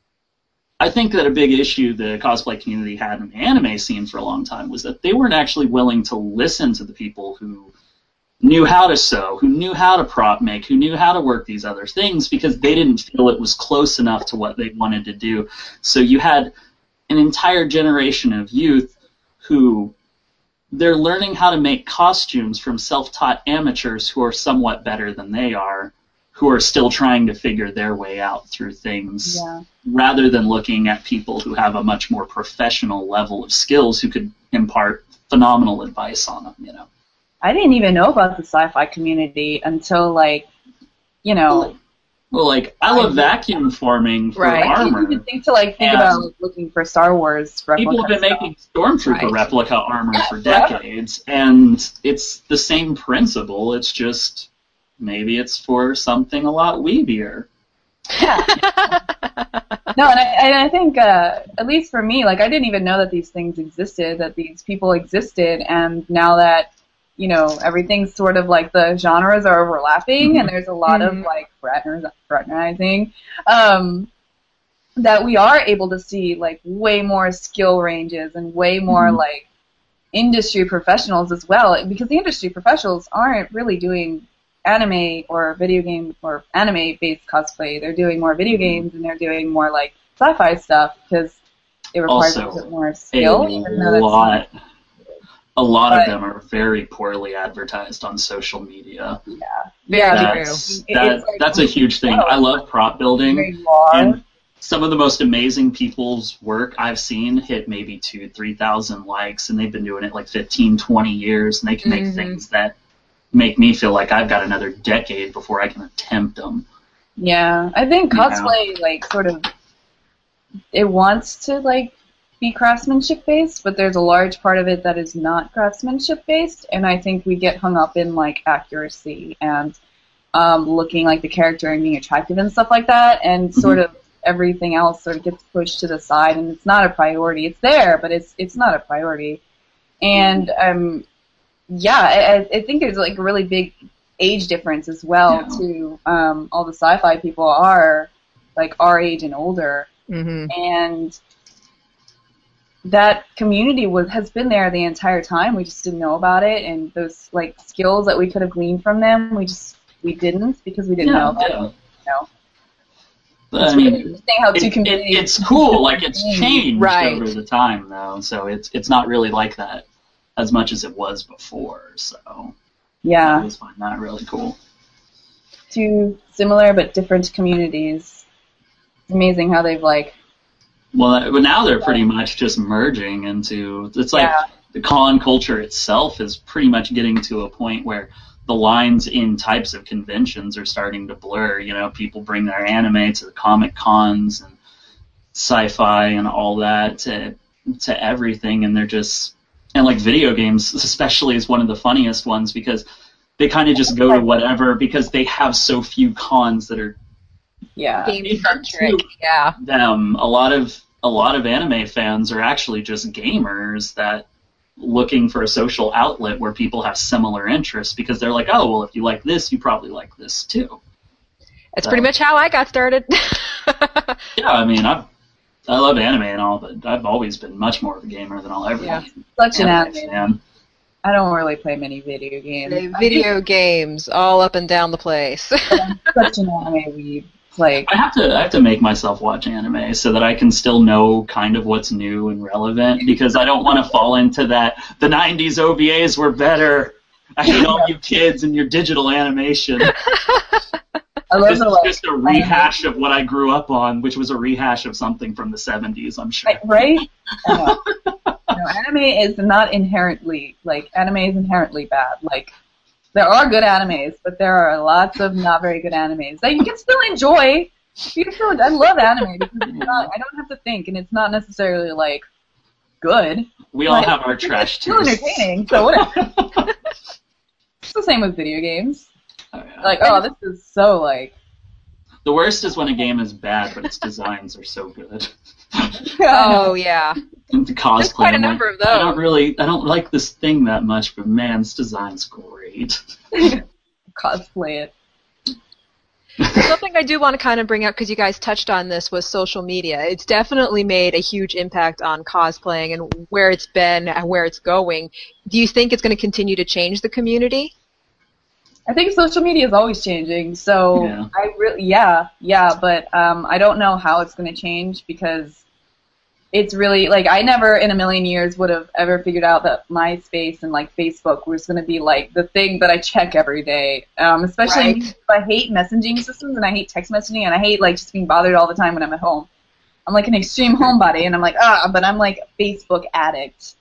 I think that a big issue the cosplay community had in the anime scene for a long time was that they weren't actually willing to listen to the people who knew how to sew, who knew how to prop make, who knew how to work these other things, because they didn't feel it was close enough to what they wanted to do. So you had an entire generation of youth who they're learning how to make costumes from self-taught amateurs who are somewhat better than they are, who are still trying to figure their way out through things, rather than looking at people who have a much more professional level of skills who could impart phenomenal advice on them, I didn't even know about the sci-fi community until, Well, I love vacuum forming for armor. I didn't even think about looking for Star Wars replica. People have been making Stormtrooper replica armor for decades, and it's the same principle. It's just maybe it's for something a lot weebier. Yeah. No, and I think, at least for me, I didn't even know that these things existed, that these people existed, and now that, everything's sort of the genres are overlapping, and there's a lot of, fraternizing, that we are able to see, way more skill ranges and way more, industry professionals as well, because the industry professionals aren't really doing anime or video game or anime-based cosplay. They're doing more video games and they're doing more like sci-fi stuff because it requires Also, a bit more skill. A lot of them are very poorly advertised on social media. Yeah, That's a huge thing. I love prop building, and some of the most amazing people's work I've seen hit maybe 2,000-3,000 likes, and they've been doing it like 15, 20 years, and they can make things that make me feel like I've got another decade before I can attempt them. Yeah, I think cosplay, like, sort of, it wants to, like, be craftsmanship based, but there's a large part of it that is not craftsmanship based, and I think we get hung up in like accuracy and looking like the character and being attractive and stuff like that, and sort of everything else sort of gets pushed to the side, and it's not a priority. It's there, but it's not a priority. And I think there's like a really big age difference as well too. All the sci-fi people are like our age and older, and that community has been there the entire time. We just didn't know about it, and those like skills that we could have gleaned from them, we didn't because we didn't know about it. You know? I mean, it's cool. Like it's changed over the time, though. So it's not really like that as much as it was before. So I always find that really cool. Two similar but different communities. It's amazing how they've like. Well, but now they're pretty much just merging into. It's like the con culture itself is pretty much getting to a point where the lines in types of conventions are starting to blur. You know, people bring their anime to the comic cons and sci-fi and all that to everything, and they're just like video games especially is one of the funniest ones because they kind of just go to whatever because they have so few cons that are game-centric. Them a lot of anime fans are actually just gamers that looking for a social outlet where people have similar interests because they're like, oh, well, if you like this, you probably like this too. That's pretty much how I got started. Yeah, I mean, I love anime and all, but I've always been much more of a gamer than I'll ever be. Such an anime fan. I don't really play many video games. Video games all up and down the place. I'm such an anime weeb. Like I have to make myself watch anime so that I can still know kind of what's new and relevant because I don't want to fall into that the 90s OVAs were better. I hate all you kids and your digital animation. This is just a rehash of what I grew up on, which was a rehash of something from the 70s, I'm sure. Right? Anime is not inherently bad. Like there are good animes, but there are lots of not very good animes that you can still enjoy. I love anime because I don't have to think, and it's not necessarily like good. We all have our trash too. It's still entertaining, so whatever. It's the same with video games. Like, oh, this is so like. The worst is when a game is bad, but its designs are so good. Oh yeah. Into cosplay, there's quite a number of those. I don't like this thing that much, but man, this design's great. Cosplay it. Something I do want to kind of bring up, because you guys touched on this, was social media. It's definitely made a huge impact on cosplaying and where it's been and where it's going. Do you think it's going to continue to change the community? I think social media is always changing, so but I don't know how it's going to change because it's really, like, I never in a million years would have ever figured out that MySpace and, like, Facebook was going to be, like, the thing that I check every day, especially because I hate messaging systems and I hate text messaging and I hate, like, just being bothered all the time when I'm at home. I'm, like, an extreme homebody and I'm like, but I'm, like, a Facebook addict.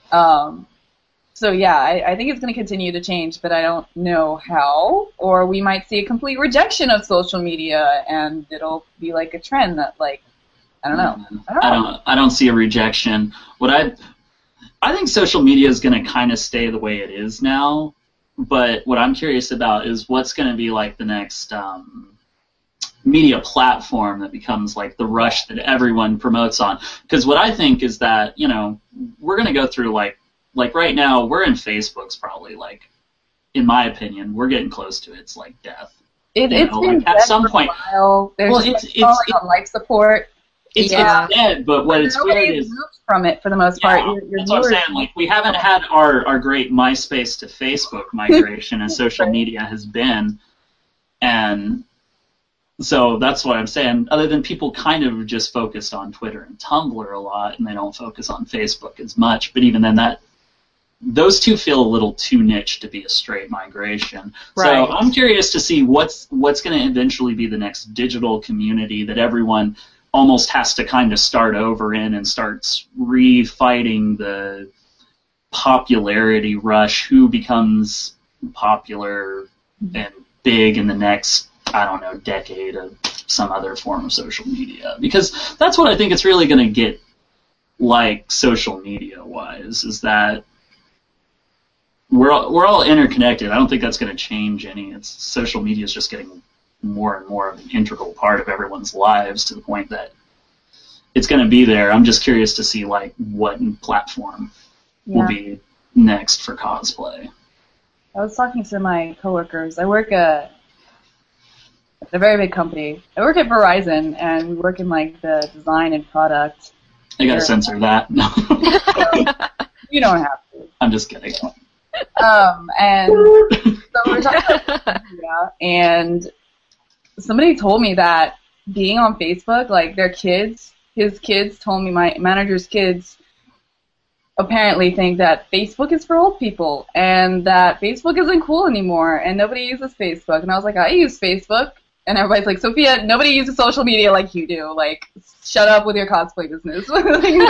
So, yeah, I think it's going to continue to change, but I don't know how. Or we might see a complete rejection of social media, and it'll be like a trend that, like, I don't know. I don't see a rejection. I think social media is going to kind of stay the way it is now, but what I'm curious about is what's going to be like the next media platform that becomes like the rush that everyone promotes on. Because what I think is that, you know, we're going to go through like right now, we're in Facebook's probably like, in my opinion, we're getting close to its like death. It's been like, at some point. There's on life support, it's dead, but what it's weird Nobody is moves from it for the most part. Your that's what I'm saying. Like, we haven't had our great MySpace to Facebook migration as social media has been, and so that's what I'm saying. Other than people kind of just focused on Twitter and Tumblr a lot, and they don't focus on Facebook as much. But even then, those two feel a little too niche to be a straight migration. Right. So I'm curious to see what's going to eventually be the next digital community that everyone almost has to kind of start over in and starts refighting the popularity rush, who becomes popular and big in the next, I don't know, decade of some other form of social media. Because that's what I think it's really going to get like social media-wise, is that we're all interconnected. I don't think that's going to change any. Social media is just getting more and more of an integral part of everyone's lives to the point that it's going to be there. I'm just curious to see like what platform will be next for cosplay. I was talking to my coworkers. I work at a very big company. I work at Verizon, and we work in like the design and product. I gotta censor that. No. You don't have to. I'm just kidding. And so we're talking about media, and somebody told me that being on Facebook, like his kids told me, my manager's kids apparently think that Facebook is for old people, and that Facebook isn't cool anymore, and nobody uses Facebook. And I was like, I use Facebook. And everybody's like, Sophia, nobody uses social media like you do. Like, shut up with your cosplay business. Like,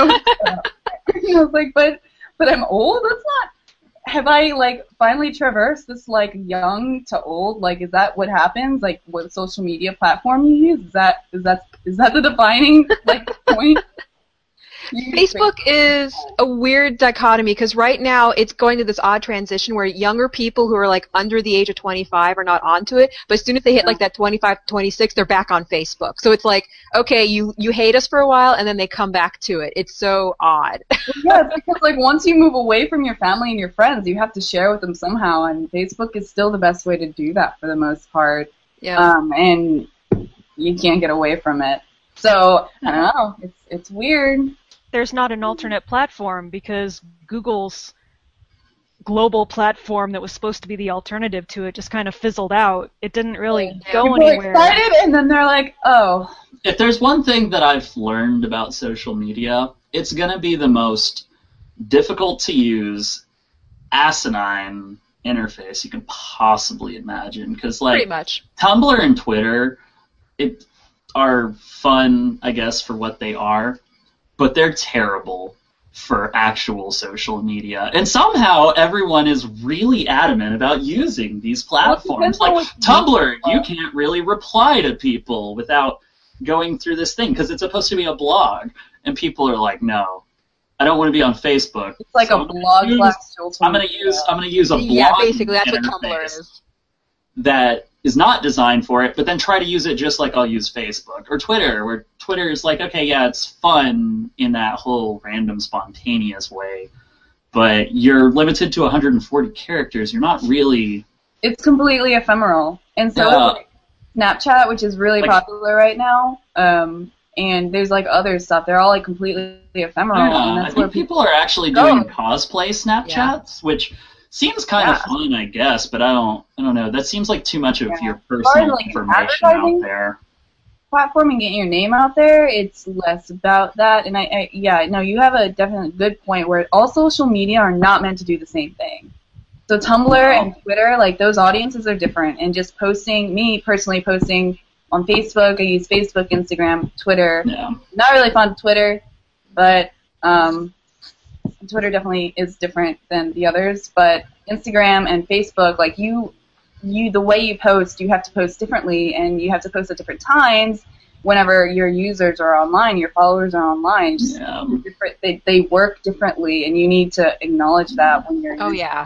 I was like, but I'm old? That's not... Have I, like, finally traversed this, like, young to old? Like, is that what happens? Like, what social media platform you use? Is that the defining, like, point? Facebook is a weird dichotomy because right now it's going through this odd transition where younger people who are like under the age of 25 are not onto it, but as soon as they hit like that 25 to 26, they're back on Facebook. So it's like, okay, you hate us for a while and then they come back to it. It's so odd. Yeah, it's because like once you move away from your family and your friends, you have to share with them somehow, and Facebook is still the best way to do that for the most part. Yeah. And you can't get away from it. So I don't know. It's weird. There's not an alternate platform because Google's global platform that was supposed to be the alternative to it just kind of fizzled out. It didn't really go People anywhere. Are excited, and then they're like, oh. If there's one thing that I've learned about social media, it's going to be the most difficult to use, asinine interface you can possibly imagine. Because, like, pretty much. Tumblr and Twitter are fun, I guess, for what they are, but they're terrible for actual social media. And somehow everyone is really adamant about using these platforms. Like Tumblr, you can't really reply to people without going through this thing because it's supposed to be a blog. And people are like, no, I don't want to be on Facebook. It's like a blog slash social I'm gonna use a blog. Yeah, basically that's what Tumblr is. That is not designed for it, but then try to use it just like I'll use Facebook or Twitter, where Twitter is like, okay, yeah, it's fun in that whole random, spontaneous way, but you're limited to 140 characters. You're not really... It's completely ephemeral. And so like Snapchat, which is really popular right now, and there's like other stuff. They're all like completely ephemeral. Yeah, and that's I think where people are actually doing cosplay Snapchats, which... seems kind of fun, I guess, but I don't know. That seems like too much of your personal information out there. Platform and getting your name out there, it's less about that. And you have a definitely good point where all social media are not meant to do the same thing. So Tumblr and Twitter, like those audiences are different. And just me personally posting on Facebook, I use Facebook, Instagram, Twitter. Yeah. Not really fond of Twitter, but Twitter definitely is different than the others, but Instagram and Facebook, like the way you post, you have to post differently, and you have to post at different times whenever your users are online, your followers are online. Just different, they work differently, and you need to acknowledge that when you're Oh, yeah.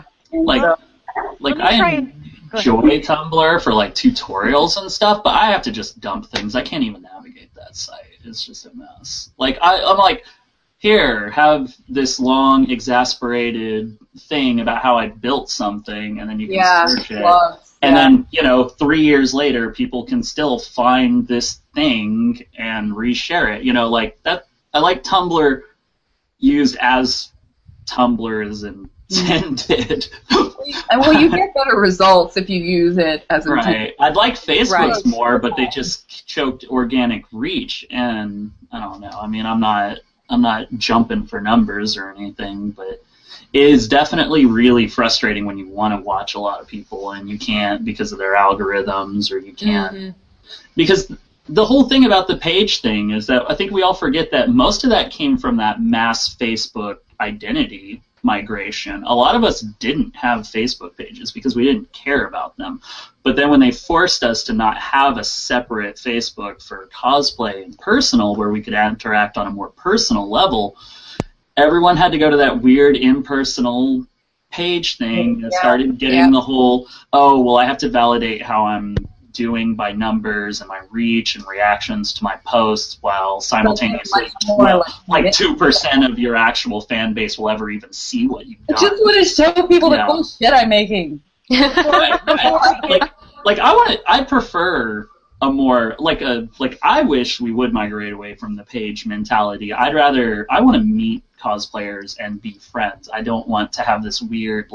I enjoy Tumblr for like tutorials and stuff, but I have to just dump things. I can't even navigate that site. It's just a mess. Like, I'm like... Here, have this long, exasperated thing about how I built something, and then you can search it. And then, 3 years later, people can still find this thing and reshare it. You know, like that. I like Tumblr used as Tumblr is intended. Well, you get better results if you use it as intended. Right. I'd like Facebook's more, but they just choked organic reach, and I don't know. I mean, I'm not jumping for numbers or anything, but it is definitely really frustrating when you want to watch a lot of people and you can't because of their algorithms, or you can't because the whole thing about the page thing is that I think we all forget that most of that came from that mass Facebook identity migration. A lot of us didn't have Facebook pages because we didn't care about them. But then when they forced us to not have a separate Facebook for cosplay and personal, where we could interact on a more personal level, everyone had to go to that weird impersonal page thing and started getting the whole, oh, well, I have to validate how I'm doing by numbers and my reach and reactions to my posts, while simultaneously like 2% of your actual fan base will ever even see what you've done. I just want to show people the cool shit I'm making. I prefer a more I wish we would migrate away from the page mentality. I want to meet cosplayers and be friends. I don't want to have this weird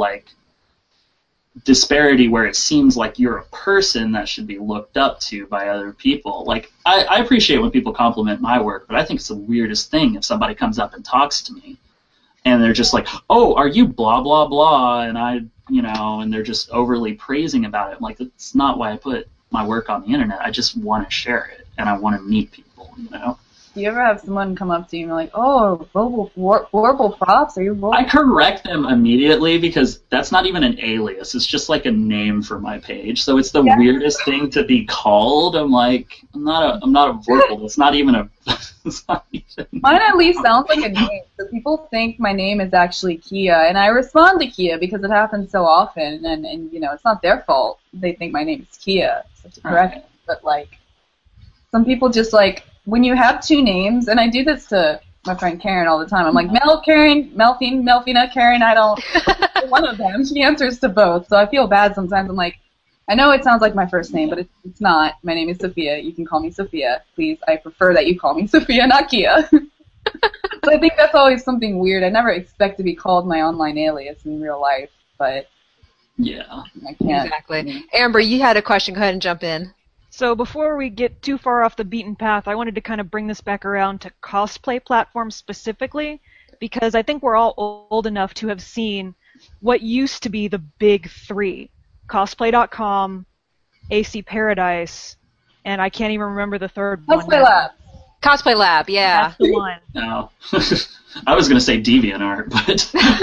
disparity where it seems like you're a person that should be looked up to by other people. Like, I appreciate when people compliment my work, but I think it's the weirdest thing if somebody comes up and talks to me and they're just like, oh, are you blah, blah, blah, and and they're just overly praising about it. I'm like, that's not why I put my work on the internet. I just want to share it, and I want to meet people, Do you ever have someone come up to you and like, oh, horrible props? Are you? I correct them immediately because that's not even an alias. It's just like a name for my page. So it's the weirdest thing to be called. I'm like, I'm not a Vorpal. It's not even a. It's not even. Mine at least sounds like a name. So people think my name is actually Kia, and I respond to Kia because it happens so often, and it's not their fault. They think my name is Kia, so to correct them. But some people just when you have two names, and I do this to my friend Karen all the time. I'm like, Mel, Karen, Melfine, Melfina, Karen. I don't one of them. She answers to both, so I feel bad sometimes. I'm like, I know it sounds like my first name, but it's not. My name is Sophia. You can call me Sophia, please. I prefer that you call me Sophia, not Kia. So I think that's always something weird. I never expect to be called my online alias in real life, but yeah, I can't. Exactly. Amber, you had a question. Go ahead and jump in. So before we get too far off the beaten path, I wanted to kind of bring this back around to cosplay platforms specifically, because I think we're all old enough to have seen what used to be the big three: Cosplay.com, AC Paradise, and I can't even remember the third one. Cosplay Lab. Cosplay Lab, yeah. That's the one. No. I was going to say DeviantArt, but...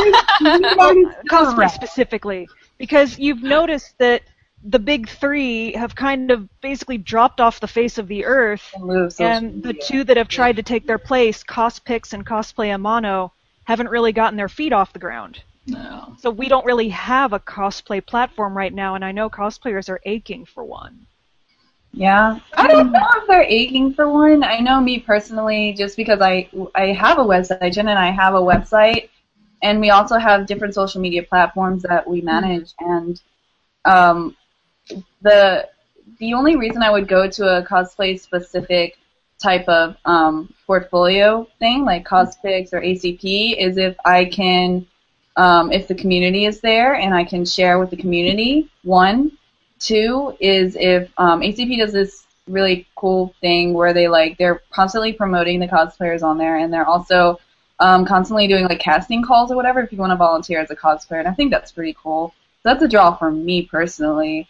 Cosplay specifically, because you've noticed that the big three have kind of basically dropped off the face of the earth, and the two that have tried to take their place, Cospix and Cosplay Amano, haven't really gotten their feet off the ground. No. So we don't really have a cosplay platform right now, and I know cosplayers are aching for one. Yeah. I don't know if they're aching for one. I know me personally, just because I have a website, Jen and I have a website, and we also have different social media platforms that we manage, and the only reason I would go to a cosplay specific type of portfolio thing like Cospix or ACP is if I can, if the community is there and I can share with the community. 1, 2 is if ACP does this really cool thing where they're constantly promoting the cosplayers on there, and they're also constantly doing casting calls or whatever if you want to volunteer as a cosplayer, and I think that's pretty cool. So that's a draw for me personally.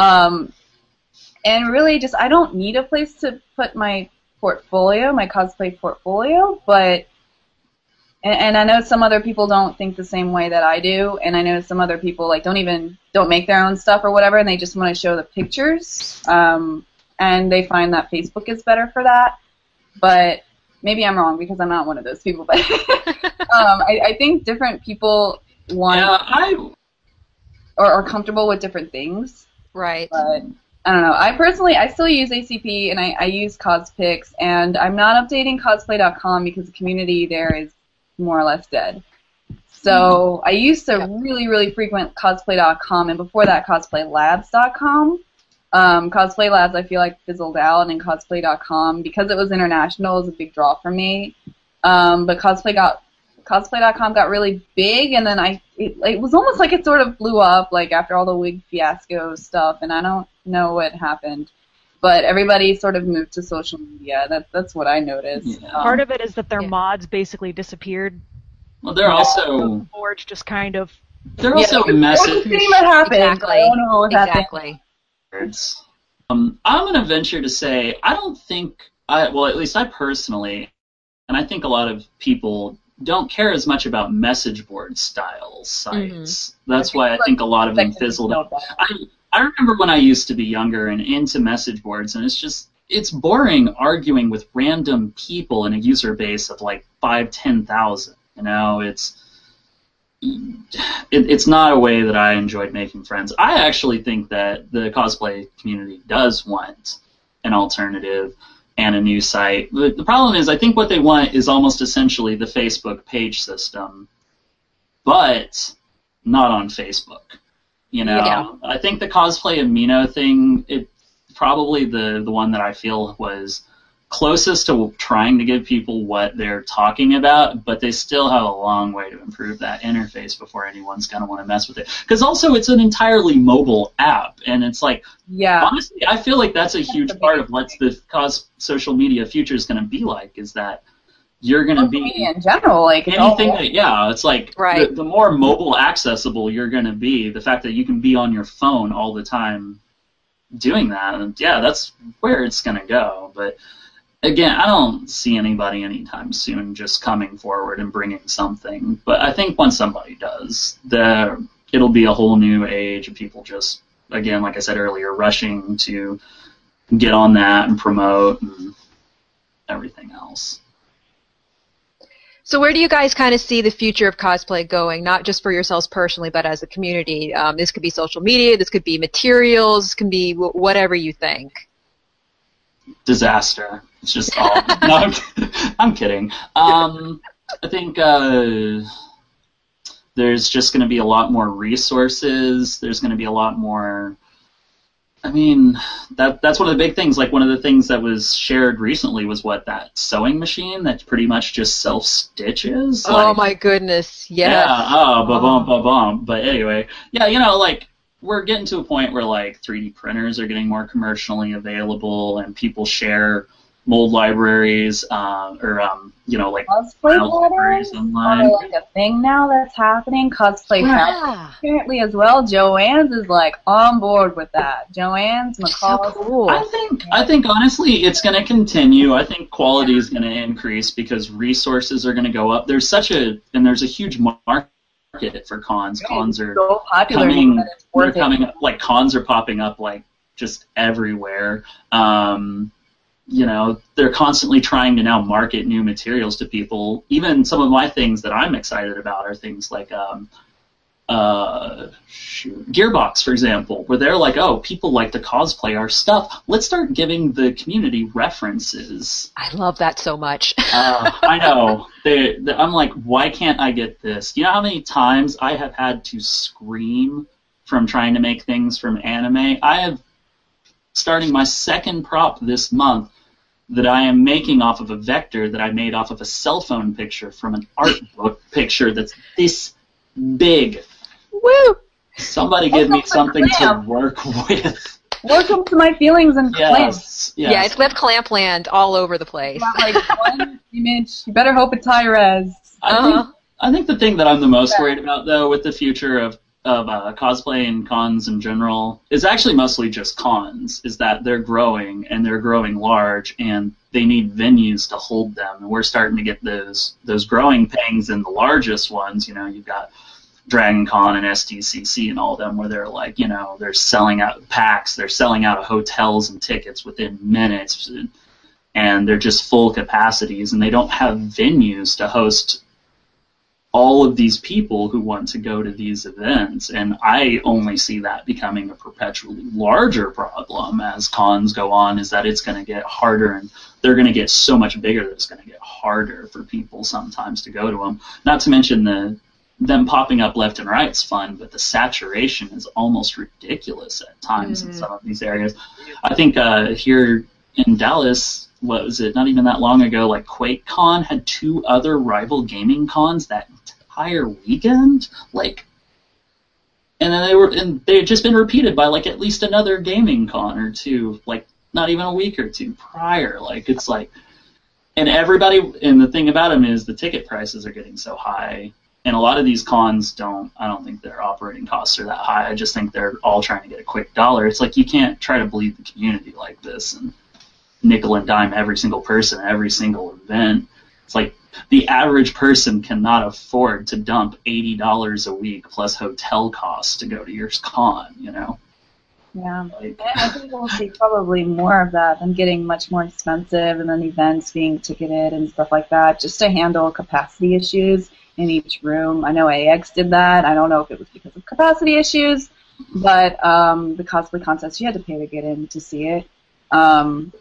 And really just, I don't need a place to put my portfolio, my cosplay portfolio, but, and I know some other people don't think the same way that I do, and I know some other people don't make their own stuff or whatever, and they just want to show the pictures, and they find that Facebook is better for that, but maybe I'm wrong because I'm not one of those people, but I think different people want, or are comfortable with different things. Right. But I don't know. I still use ACP, and I use Cospix, and I'm not updating Cosplay.com because the community there is more or less dead. So I used to really, really frequent Cosplay.com, and before that, CosplayLabs.com. Cosplay Labs, I feel like fizzled out, and cosplay.com, because it was international, was a big draw for me. But cosplay.com got really big, and then it was almost like it sort of blew up, like after all the wig fiasco stuff, and I don't know what happened. But everybody sort of moved to social media. That's what I noticed. Yeah. Part of it is that their mods basically disappeared. Well, they're also The boards just kind of. they're also message. What happened? Exactly. I don't know what happened. Exactly. I'm going to venture to say I don't think at least I personally, and I think a lot of people don't care as much about message board style sites. That's why I think a lot of them fizzled out. I remember when I used to be younger and into message boards, and it's boring arguing with random people in a user base of like 5,000-10,000. You know, it's not a way that I enjoyed making friends. I actually think that the cosplay community does want an alternative and a new site. But the problem is I think what they want is almost essentially the Facebook page system, but not on Facebook. You know, Yeah. I think the Cosplay Amino thing, it probably the one that I feel was closest to trying to give people what they're talking about, but they still have a long way to improve that interface before anyone's going to want to mess with it. Because also it's an entirely mobile app, and it's like, honestly, I feel like that's a huge part of what the social media future is going to be like, is that you're going to be in general, like anything it's like right. the more mobile accessible you're going to be, the fact that you can be on your phone all the time doing that, and that's where it's going to go. But again, I don't see anybody anytime soon just coming forward and bringing something. But I think once somebody does, it'll be a whole new age of people just, again, like I said earlier, rushing to get on that and promote and everything else. So where do you guys kind of see the future of cosplay going, not just for yourselves personally, but as a community? This could be social media, this could be materials, this can be whatever you think. Disaster. It's just all. No, I'm kidding. I think there's just going to be a lot more resources. There's going to be a lot more. I mean, that's one of the big things. Like, one of the things that was shared recently was that sewing machine that pretty much just self-stitches. Oh my goodness, yes. Yeah, ba-bum. But anyway, like, we're getting to a point where, like, 3D printers are getting more commercially available, and people share mold libraries, like cosplay libraries online. Like a thing now that's happening. Cosplay apparently as well. Joanne's is like on board with that. Joanne's, McCall. So cool. I think honestly it's going to continue. I think quality is going to increase because resources are going to go up. There's a huge market for cons. Cons are so popular coming up, like cons are popping up like just everywhere. They're constantly trying to now market new materials to people. Even some of my things that I'm excited about are things like Gearbox, for example, where they're like, oh, people like to cosplay our stuff. Let's start giving the community references. I love that so much. I know. I'm like, why can't I get this? You know how many times I have had to scream from trying to make things from anime? I have, starting my second prop this month, that I am making off of a vector that I made off of a cell phone picture from an art book picture that's this big. Woo! Somebody give me something to work with. Welcome to my feelings and clamps. Yes. Yeah, it's left Clampland all over the place. Like one image. You better hope it's high res. I think the thing that I'm the most worried about, though, with the future of cosplay and cons in general is actually mostly just cons, is that they're growing and they're growing large and they need venues to hold them. And we're starting to get those growing pangs in the largest ones. You've got Dragon Con and SDCC and all of them where they're like, they're selling out packs, they're selling out of hotels and tickets within minutes, and they're just full capacities, and they don't have venues to host all of these people who want to go to these events. And I only see that becoming a perpetually larger problem as cons go on, is that it's going to get harder, and they're going to get so much bigger that it's going to get harder for people sometimes to go to them. Not to mention the them popping up left and right is fun, but the saturation is almost ridiculous at times in some of these areas. I think here in Dallas, what was it, not even that long ago, like QuakeCon had 2 other rival gaming cons that entire weekend, like, and then they had just been repeated by like at least another gaming con or 2, like not even a week or 2 prior. Like, it's like, and the thing about them is the ticket prices are getting so high, and a lot of these cons I don't think their operating costs are that high. I just think they're all trying to get a quick dollar. It's like, you can't try to bleed the community like this and nickel and dime every single person at every single event. It's like the average person cannot afford to dump $80 a week plus hotel costs to go to your con, you know? Yeah, I think we'll see probably more of that, them getting much more expensive, and then events being ticketed and stuff like that, just to handle capacity issues in each room. I know AX did that. I don't know if it was because of capacity issues, but the cosplay contest, you had to pay to get in to see it. And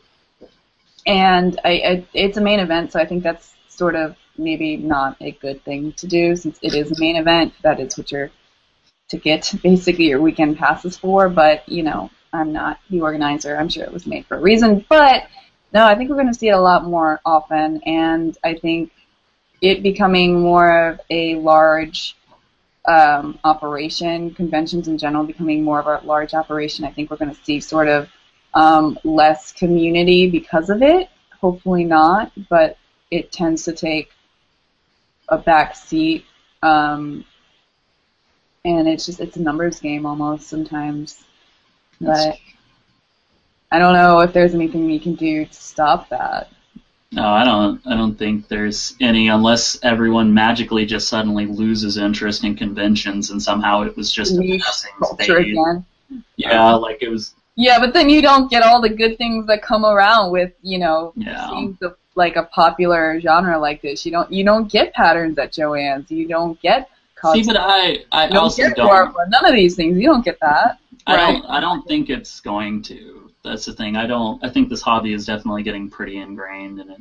it's a main event, so I think that's sort of maybe not a good thing to do, since it is a main event. That is what your ticket, basically your weekend pass is for. But, you know, I'm not the organizer. I'm sure it was made for a reason. But, no, I think we're going to see it a lot more often, and I think it becoming more of a large operation, conventions in general becoming more of a large operation. I think we're going to see sort of less community because of it. Hopefully not, but it tends to take a back seat, and it's a numbers game almost sometimes. But I don't know if there's anything we can do to stop that. No, I don't think there's any, unless everyone magically just suddenly loses interest in conventions and somehow it was just a passing stage. Again. Yeah, like it was. Yeah, but then you don't get all the good things that come around with, you know, seeing like a popular genre like this. You don't get patterns at Joann's. You don't get cosplay. See, but I also don't. None of these things. You don't get that. I don't think it's going to. That's the thing. I think this hobby is definitely getting pretty ingrained, and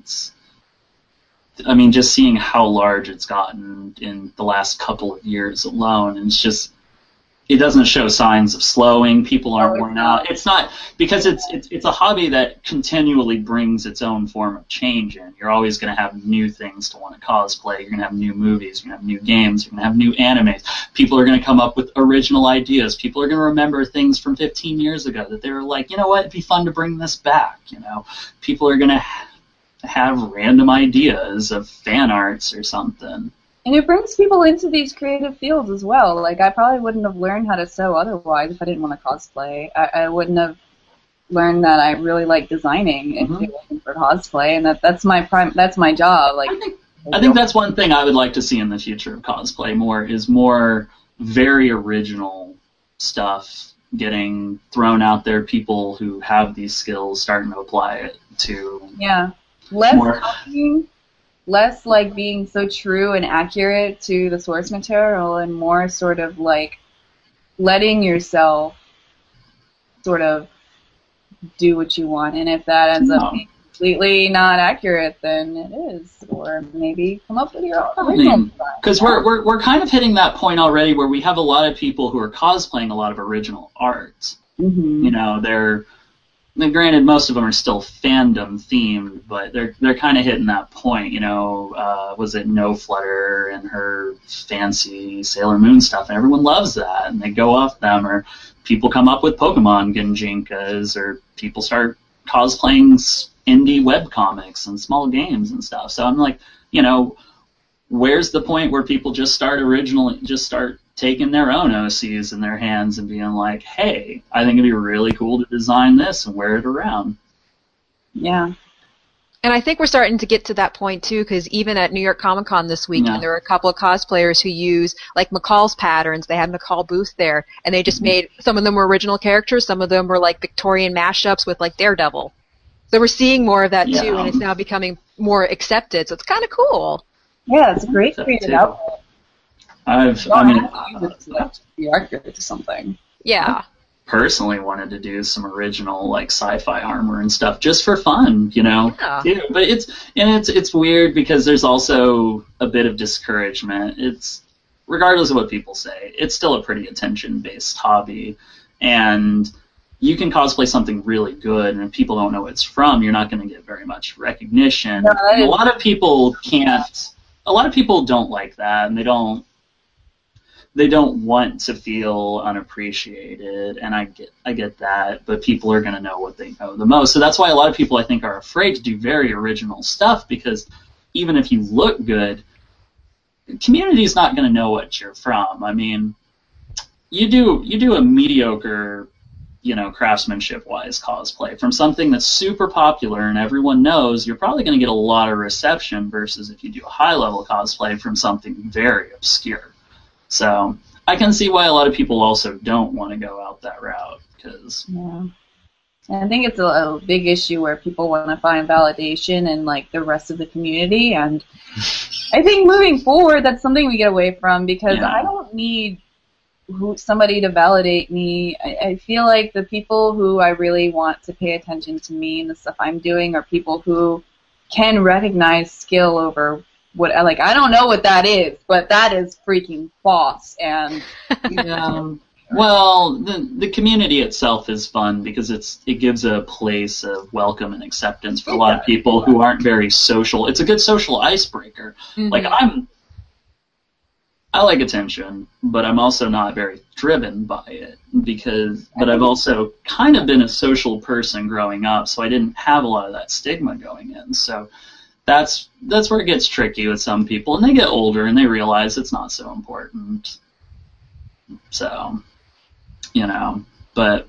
just seeing how large it's gotten in the last couple of years alone, and it doesn't show signs of slowing. People aren't worn out. It's not, because it's a hobby that continually brings its own form of change in. You're always going to have new things to want to cosplay. You're going to have new movies. You're going to have new games. You're going to have new animes. People are going to come up with original ideas. People are going to remember things from 15 years ago that they were like, you know what, it'd be fun to bring this back. You know, people are going to have random ideas of fan arts or something. And it brings people into these creative fields as well. Like, I probably wouldn't have learned how to sew otherwise if I didn't want to cosplay. I wouldn't have learned that I really like designing if it wasn't for cosplay, and that's my job. Like, I think that's one thing I would like to see in the future of cosplay more very original stuff getting thrown out there. People who have these skills starting to apply it to less like being so true and accurate to the source material, and more sort of like letting yourself sort of do what you want. And if that ends up being completely not accurate, then it is. Or maybe come up with your own original design. Because we're kind of hitting that point already where we have a lot of people who are cosplaying a lot of original art. Mm-hmm. You know, granted, most of them are still fandom themed, but they're kind of hitting that point. You know, was it No Flutter and her fancy Sailor Moon stuff, and everyone loves that, and they go off them. Or people come up with Pokemon Genjinkas, or people start cosplaying indie webcomics and small games and stuff. So I'm like, you know, where's the point where people just start taking their own OCs in their hands and being like, hey, I think it'd be really cool to design this and wear it around. Yeah. And I think we're starting to get to that point, too, because even at New York Comic Con this weekend, there were a couple of cosplayers who use, like, McCall's patterns. They had McCall Booth there, and they just made, some of them were original characters, some of them were, like, Victorian mashups with, like, Daredevil. So we're seeing more of that, too, and it's now becoming more accepted, so it's kind of cool. Yeah, it's a great creative outlet. Be accurate to something. Yeah. Personally wanted to do some original like sci-fi armor and stuff just for fun, you know. Yeah. But it's weird because there's also a bit of discouragement. regardless of what people say, it's still a pretty attention-based hobby, and you can cosplay something really good, and if people don't know what it's from, you're not going to get very much recognition. No, a lot of people don't like that, and they don't want to feel unappreciated, and I get that, but people are going to know what they know the most. So that's why a lot of people, I think, are afraid to do very original stuff, because even if you look good, the community's not going to know what you're from. I mean, you do a mediocre, craftsmanship-wise cosplay from something that's super popular and everyone knows, you're probably going to get a lot of reception, versus if you do a high-level cosplay from something very obscure. So I can see why a lot of people also don't want to go out that route, because... Yeah. And I think it's a big issue where people want to find validation in, like, the rest of the community, and I think moving forward, that's something we get away from, because I don't need somebody to validate me. I feel like the people who I really want to pay attention to me and the stuff I'm doing are people who can recognize skill over what, like, I don't know what that is, but that is freaking boss. And well, the community itself is fun because it gives a place of welcome and acceptance for a lot of people who aren't very social. It's a good social icebreaker. Mm-hmm. Like, I like attention, but I'm also not very driven by it, but I've also kind of been a social person growing up, so I didn't have a lot of that stigma going in. So that's where it gets tricky with some people, and they get older and they realize it's not so important. So, but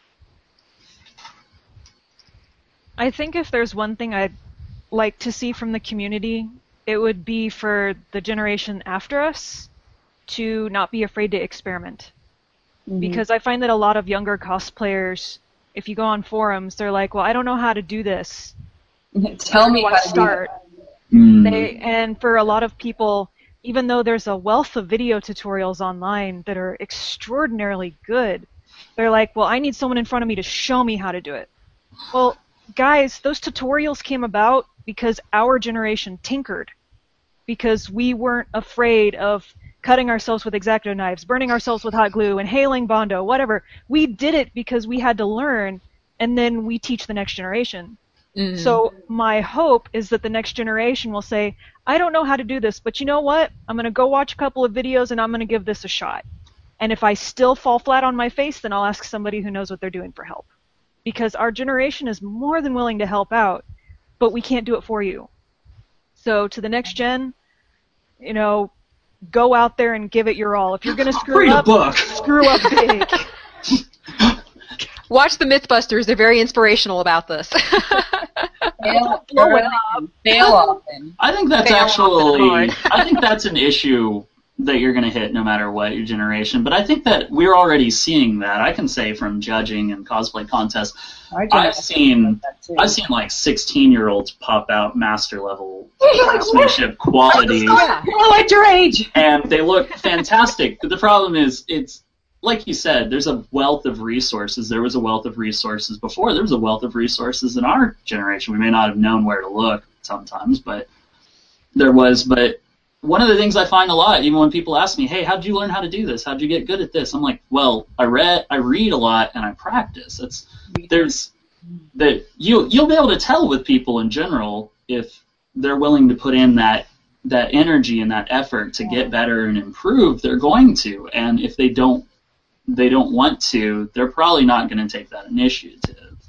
I think if there's one thing I'd like to see from the community, it would be for the generation after us to not be afraid to experiment. Mm-hmm. Because I find that a lot of younger cosplayers, if you go on forums, they're like, well, I don't know how to do this. Tell me how to start. And for a lot of people, even though there's a wealth of video tutorials online that are extraordinarily good, they're like, well, I need someone in front of me to show me how to do it. Well, guys, those tutorials came about because our generation tinkered. Because we weren't afraid of cutting ourselves with X-Acto knives, burning ourselves with hot glue, inhaling Bondo, whatever. We did it because we had to learn, and then we teach the next generation. Mm-hmm. So my hope is that the next generation will say, I don't know how to do this, but you know what? I'm going to go watch a couple of videos, and I'm going to give this a shot. And if I still fall flat on my face, then I'll ask somebody who knows what they're doing for help. Because our generation is more than willing to help out, but we can't do it for you. So to the next gen, go out there and give it your all. If you're going to screw up, screw up big. Watch the Mythbusters. They're very inspirational about this. Fail often. I think that's I think that's an issue that you're going to hit no matter what your generation. But I think that we're already seeing that. I can say from judging and cosplay contests, I've seen like 16-year-olds pop out master level craftsmanship quality. At your age. And they look fantastic. But the problem is, it's like you said, there's a wealth of resources. There was a wealth of resources before. There was a wealth of resources in our generation. We may not have known where to look sometimes, but there was. But one of the things I find a lot, even when people ask me, hey, how'd you learn how to do this? How'd you get good at this? I'm like, well, I read a lot, and I practice. You'll be able to tell with people in general if they're willing to put in that energy and that effort to get better and improve. They're going to, and if they don't want to, they're probably not going to take that initiative.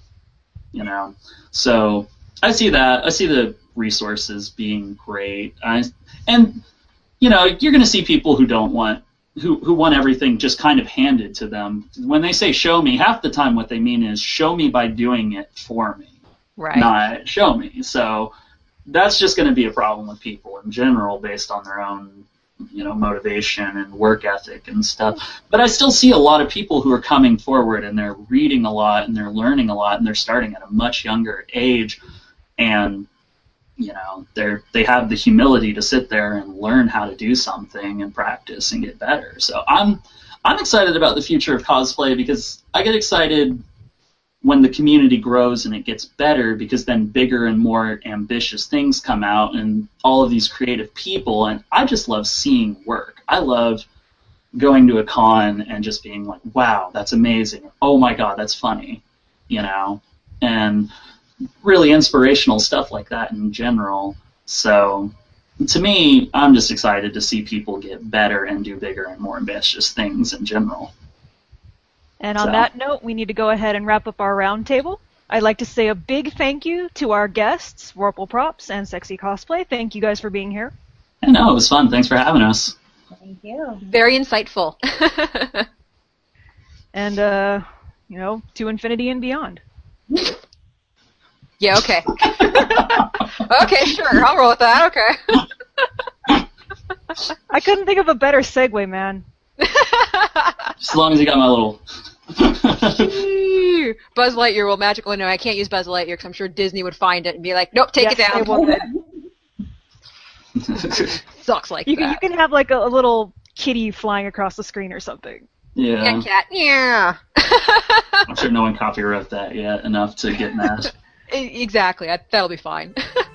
So I see that. I see the resources being great. You're going to see people who don't want, who want everything just kind of handed to them. When they say show me, half the time what they mean is show me by doing it for me, right? Not show me. So that's just going to be a problem with people in general based on their own, motivation and work ethic and stuff. But I still see a lot of people who are coming forward and they're reading a lot and they're learning a lot and they're starting at a much younger age, and they have the humility to sit there and learn how to do something and practice and get better. So I'm excited about the future of cosplay because I get excited when the community grows and it gets better, because then bigger and more ambitious things come out and all of these creative people, and I just love seeing work. I love going to a con and just being like, wow, that's amazing. Oh my God, that's funny, you know, and really inspirational stuff like that in general. So to me, I'm just excited to see people get better and do bigger and more ambitious things in general. And on that note, we need to go ahead and wrap up our roundtable. I'd like to say a big thank you to our guests, Vorpal Props and Sexy Cosplay. Thank you guys for being here. I know, it was fun. Thanks for having us. Thank you. Very insightful. And, to infinity and beyond. Yeah, okay. Okay, sure. I'll roll with that. Okay. I couldn't think of a better segue, man. Just as long as you got my little... Buzz Lightyear will magically... No, I can't use Buzz Lightyear because I'm sure Disney would find it and be like, nope, take it down. Sucks like that. You can have like a little kitty flying across the screen or something. Yeah. Cat. Yeah. I'm sure no one copywrote that yet enough to get mad. Exactly. That'll be fine.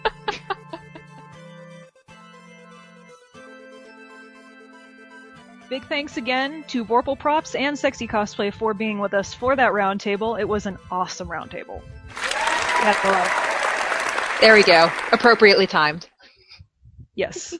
Big thanks again to Vorpal Props and Sexy Cosplay for being with us for that roundtable. It was an awesome roundtable. There we go. Appropriately timed. Yes.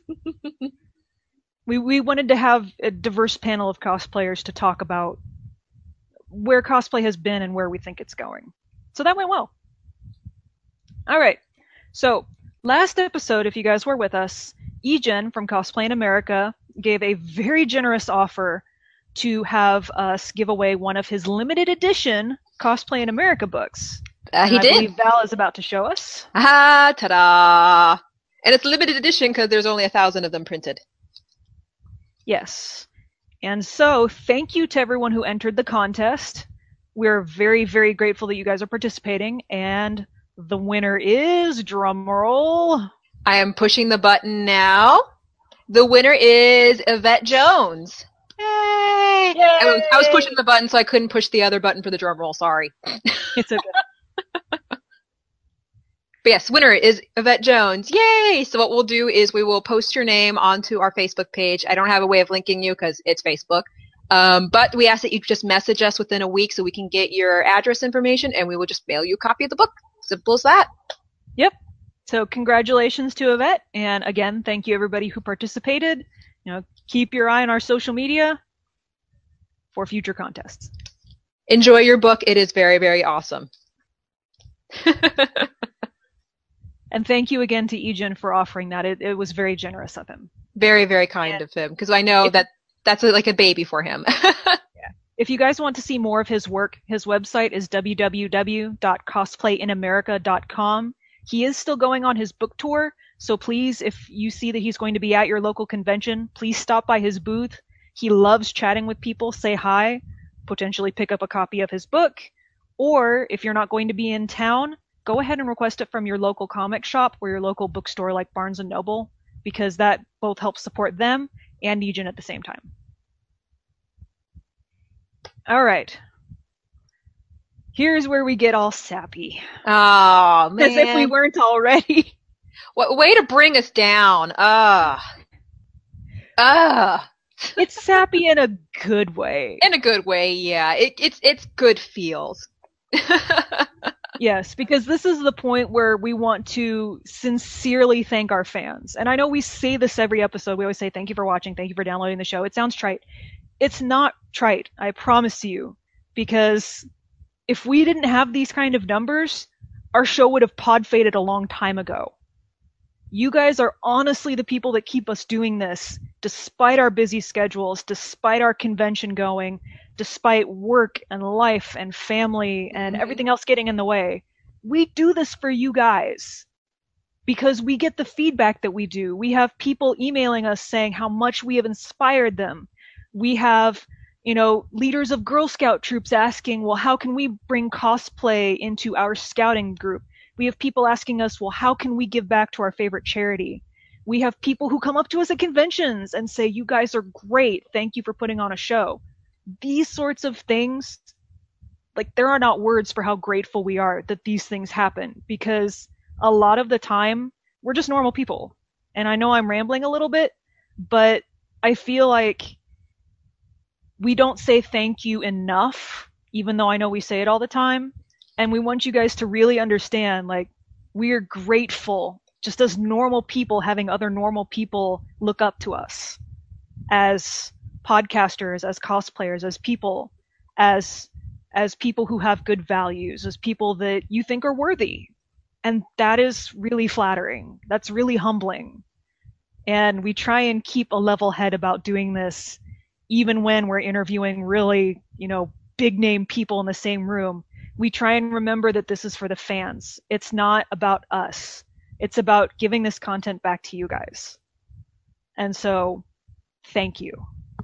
We wanted to have a diverse panel of cosplayers to talk about where cosplay has been and where we think it's going. So that went well. Alright. So, last episode, if you guys were with us, Egen from Cosplay in America gave a very generous offer to have us give away one of his limited edition Cosplay in America books. He did. I believe Val is about to show us. Ah, ta-da! And it's limited edition because there's only 1,000 of them printed. Yes. And so, thank you to everyone who entered the contest. We're very, very grateful that you guys are participating. And the winner is, drumroll. I am pushing the button now. The winner is Yvette Jones. Yay! Yay! I was pushing the button, so I couldn't push the other button for the drum roll. Sorry. It's okay. But yes, winner is Yvette Jones. Yay! So what we'll do is we will post your name onto our Facebook page. I don't have a way of linking you because it's Facebook. But we ask that you just message us within a week so we can get your address information and we will just mail you a copy of the book. Simple as that. Yep. So congratulations to Yvette. And again, thank you everybody who participated. Keep your eye on our social media for future contests. Enjoy your book. It is very, very awesome. And thank you again to Egen for offering that. It was very generous of him. Very, very kind of him, because I know that's like a baby for him. Yeah. If you guys want to see more of his work, his website is www.cosplayinamerica.com. He is still going on his book tour, so please, if you see that he's going to be at your local convention, please stop by his booth. He loves chatting with people. Say hi, potentially pick up a copy of his book, or if you're not going to be in town, go ahead and request it from your local comic shop or your local bookstore like Barnes & Noble, because that both helps support them and Egen at the same time. All right. Here's where we get all sappy. Oh, man. As if we weren't already. What way to bring us down. It's sappy in a good way. In a good way, yeah. It's good feels. Yes, because this is the point where we want to sincerely thank our fans. And I know we say this every episode. We always say, thank you for watching, thank you for downloading the show. It sounds trite. It's not trite, I promise you. Because if we didn't have these kind of numbers, our show would have pod faded a long time ago. You guys are honestly the people that keep us doing this, despite our busy schedules, despite our convention going, despite work and life and family and everything else getting in the way. We do this for you guys because we get the feedback that we do. We have people emailing us saying how much we have inspired them. We have, leaders of Girl Scout troops asking, well, how can we bring cosplay into our scouting group? We have people asking us, well, how can we give back to our favorite charity? We have people who come up to us at conventions and say, you guys are great. Thank you for putting on a show. These sorts of things, there are not words for how grateful we are that these things happen, because a lot of the time we're just normal people. And I know I'm rambling a little bit, but I feel like we don't say thank you enough, even though I know we say it all the time. And we want you guys to really understand, like, we are grateful just as normal people having other normal people look up to us as podcasters, as cosplayers, as people, as people who have good values, as people that you think are worthy. And that is really flattering. That's really humbling. And we try and keep a level head about doing this, even when we're interviewing really, big name people in the same room. We try and remember that this is for the fans. It's not about us. It's about giving this content back to you guys. And so, thank you.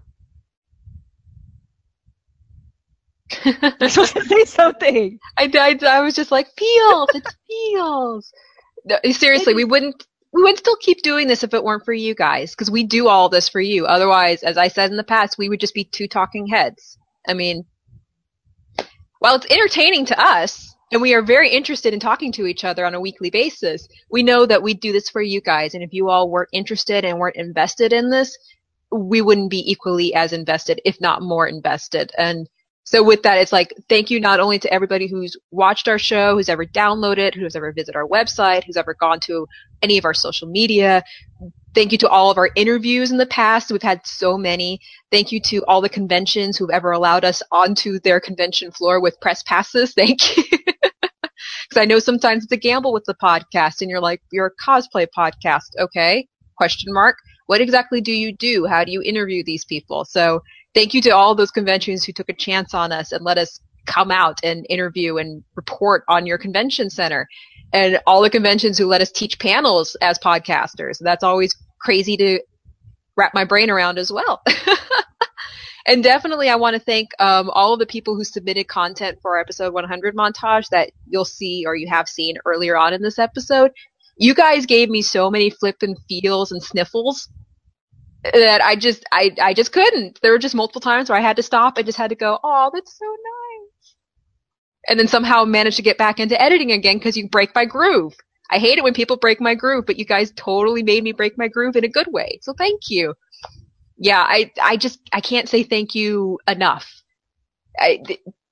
You're supposed to say something. I was just like, feels. It's feels. No, seriously, we wouldn't still keep doing this if it weren't for you guys, because we do all this for you. Otherwise, as I said in the past, we would just be two talking heads. I mean, while it's entertaining to us, and we are very interested in talking to each other on a weekly basis, we know that we do this for you guys, and if you all weren't interested and weren't invested in this, we wouldn't be equally as invested, if not more invested. And so with that, it's like, thank you not only to everybody who's watched our show, who's ever downloaded, who's ever visited our website, who's ever gone to any of our social media. Thank you to all of our interviews in the past. We've had so many. Thank you to all the conventions who've ever allowed us onto their convention floor with press passes. Thank you. Because I know sometimes it's a gamble with the podcast, and you're like, you're a cosplay podcast. Okay. ? What exactly do you do? How do you interview these people? So thank you to all those conventions who took a chance on us and let us come out and interview and report on your convention center. And all the conventions who let us teach panels as podcasters. That's always crazy to wrap my brain around as well. And definitely I want to thank all of the people who submitted content for our episode 100 montage that you'll see or you have seen earlier on in this episode. You guys gave me so many flip and feels and sniffles that I just couldn't. There were just multiple times where I had to stop. I just had to go, oh, that's so nice. And then somehow managed to get back into editing again because you break my groove. I hate it when people break my groove, but you guys totally made me break my groove in a good way. So thank you. Yeah, I can't say thank you enough. I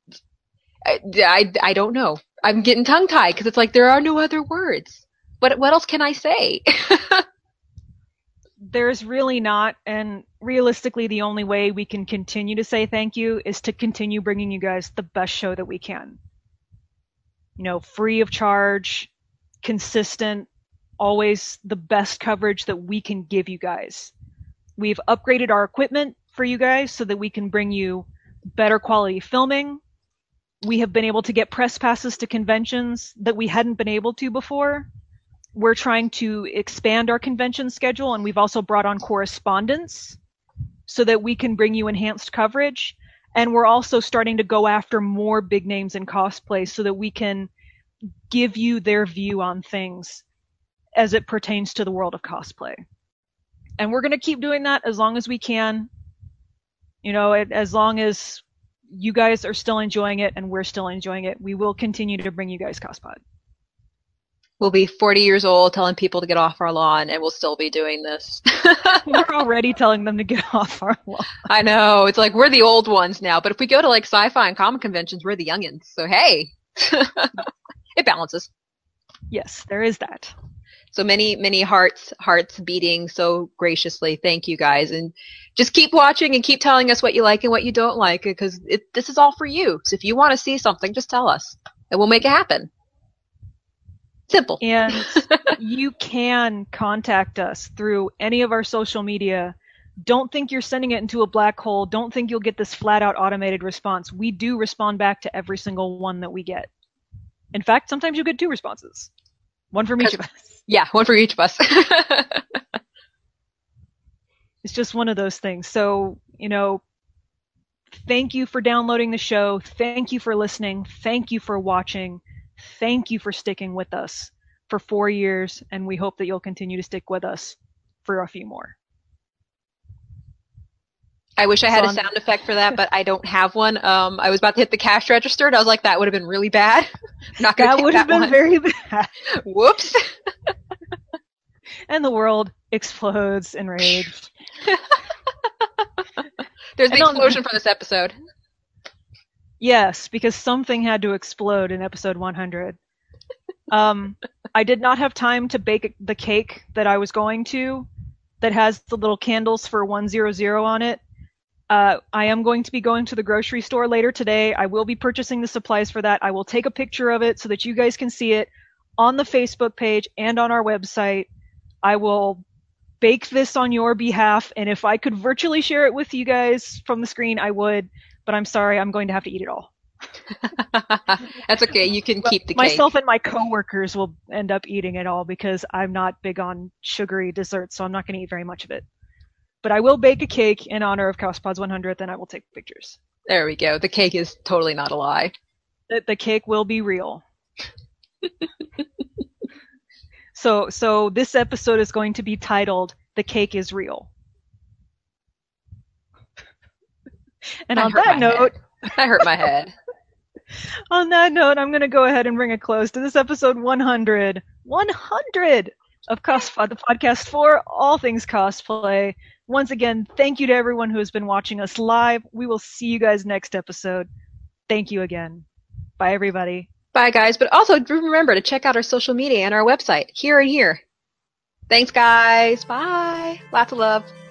don't know. I'm getting tongue tied because it's like there are no other words. What else can I say? There's really not, and realistically the only way we can continue to say thank you is to continue bringing you guys the best show that we can. Free of charge, consistent, always the best coverage that we can give you guys. We've upgraded our equipment for you guys so that we can bring you better quality filming. We have been able to get press passes to conventions that we hadn't been able to before. We're trying to expand our convention schedule, and we've also brought on correspondents so that we can bring you enhanced coverage. And we're also starting to go after more big names in cosplay so that we can give you their view on things as it pertains to the world of cosplay. And we're going to keep doing that as long as we can. As long as you guys are still enjoying it and we're still enjoying it, we will continue to bring you guys CosPod. We'll be 40 years old telling people to get off our lawn, and we'll still be doing this. We're already telling them to get off our lawn. I know. It's like we're the old ones now. But if we go to like sci-fi and comic conventions, we're the youngins. So hey, it balances. Yes, there is that. So many hearts beating so graciously. Thank you guys. And just keep watching and keep telling us what you like and what you don't like, because this is all for you. So if you want to see something, just tell us and we'll make it happen. Simple. And you can contact us through any of our social media. Don't think you're sending it into a black hole. Don't think you'll get this flat out automated response. We do respond back to every single one that we get. In fact, sometimes you get 2 responses. One from each of us. Yeah, one for each of us. It's just one of those things. So, thank you for downloading the show. Thank you for listening. Thank you for watching. Thank you for sticking with us for 4 years, and we hope that you'll continue to stick with us for a few more. I wish I had a sound effect for that, but I don't have one. I was about to hit the cash register, and I was like, that would have been really bad. Not gonna that would have been one. Very bad. Whoops. And the world explodes in rage. There's the explosion for this episode. Yes, because something had to explode in episode 100. I did not have time to bake the cake that I was going to, that has the little candles for 100 on it. I am going to be going to the grocery store later today. I will be purchasing the supplies for that. I will take a picture of it so that you guys can see it on the Facebook page and on our website. I will bake this on your behalf, and if I could virtually share it with you guys from the screen, I would, but I'm sorry, I'm going to have to eat it all. That's okay, you can keep the cake. Myself and my coworkers will end up eating it all because I'm not big on sugary desserts, so I'm not going to eat very much of it. But I will bake a cake in honor of COSPOD's 100th, and I will take pictures. There we go. The cake is totally not a lie. The cake will be real. So this episode is going to be titled "The Cake is Real." And on that note, I hurt my head. On that note, I'm going to go ahead and bring a close to this episode 100 of COSPOD, the podcast for all things cosplay. Once again, thank you to everyone who has been watching us live. We will see you guys next episode. Thank you again. Bye, everybody. Bye, guys. But also remember to check out our social media and our website, Here and Here. Thanks, guys. Bye. Lots of love.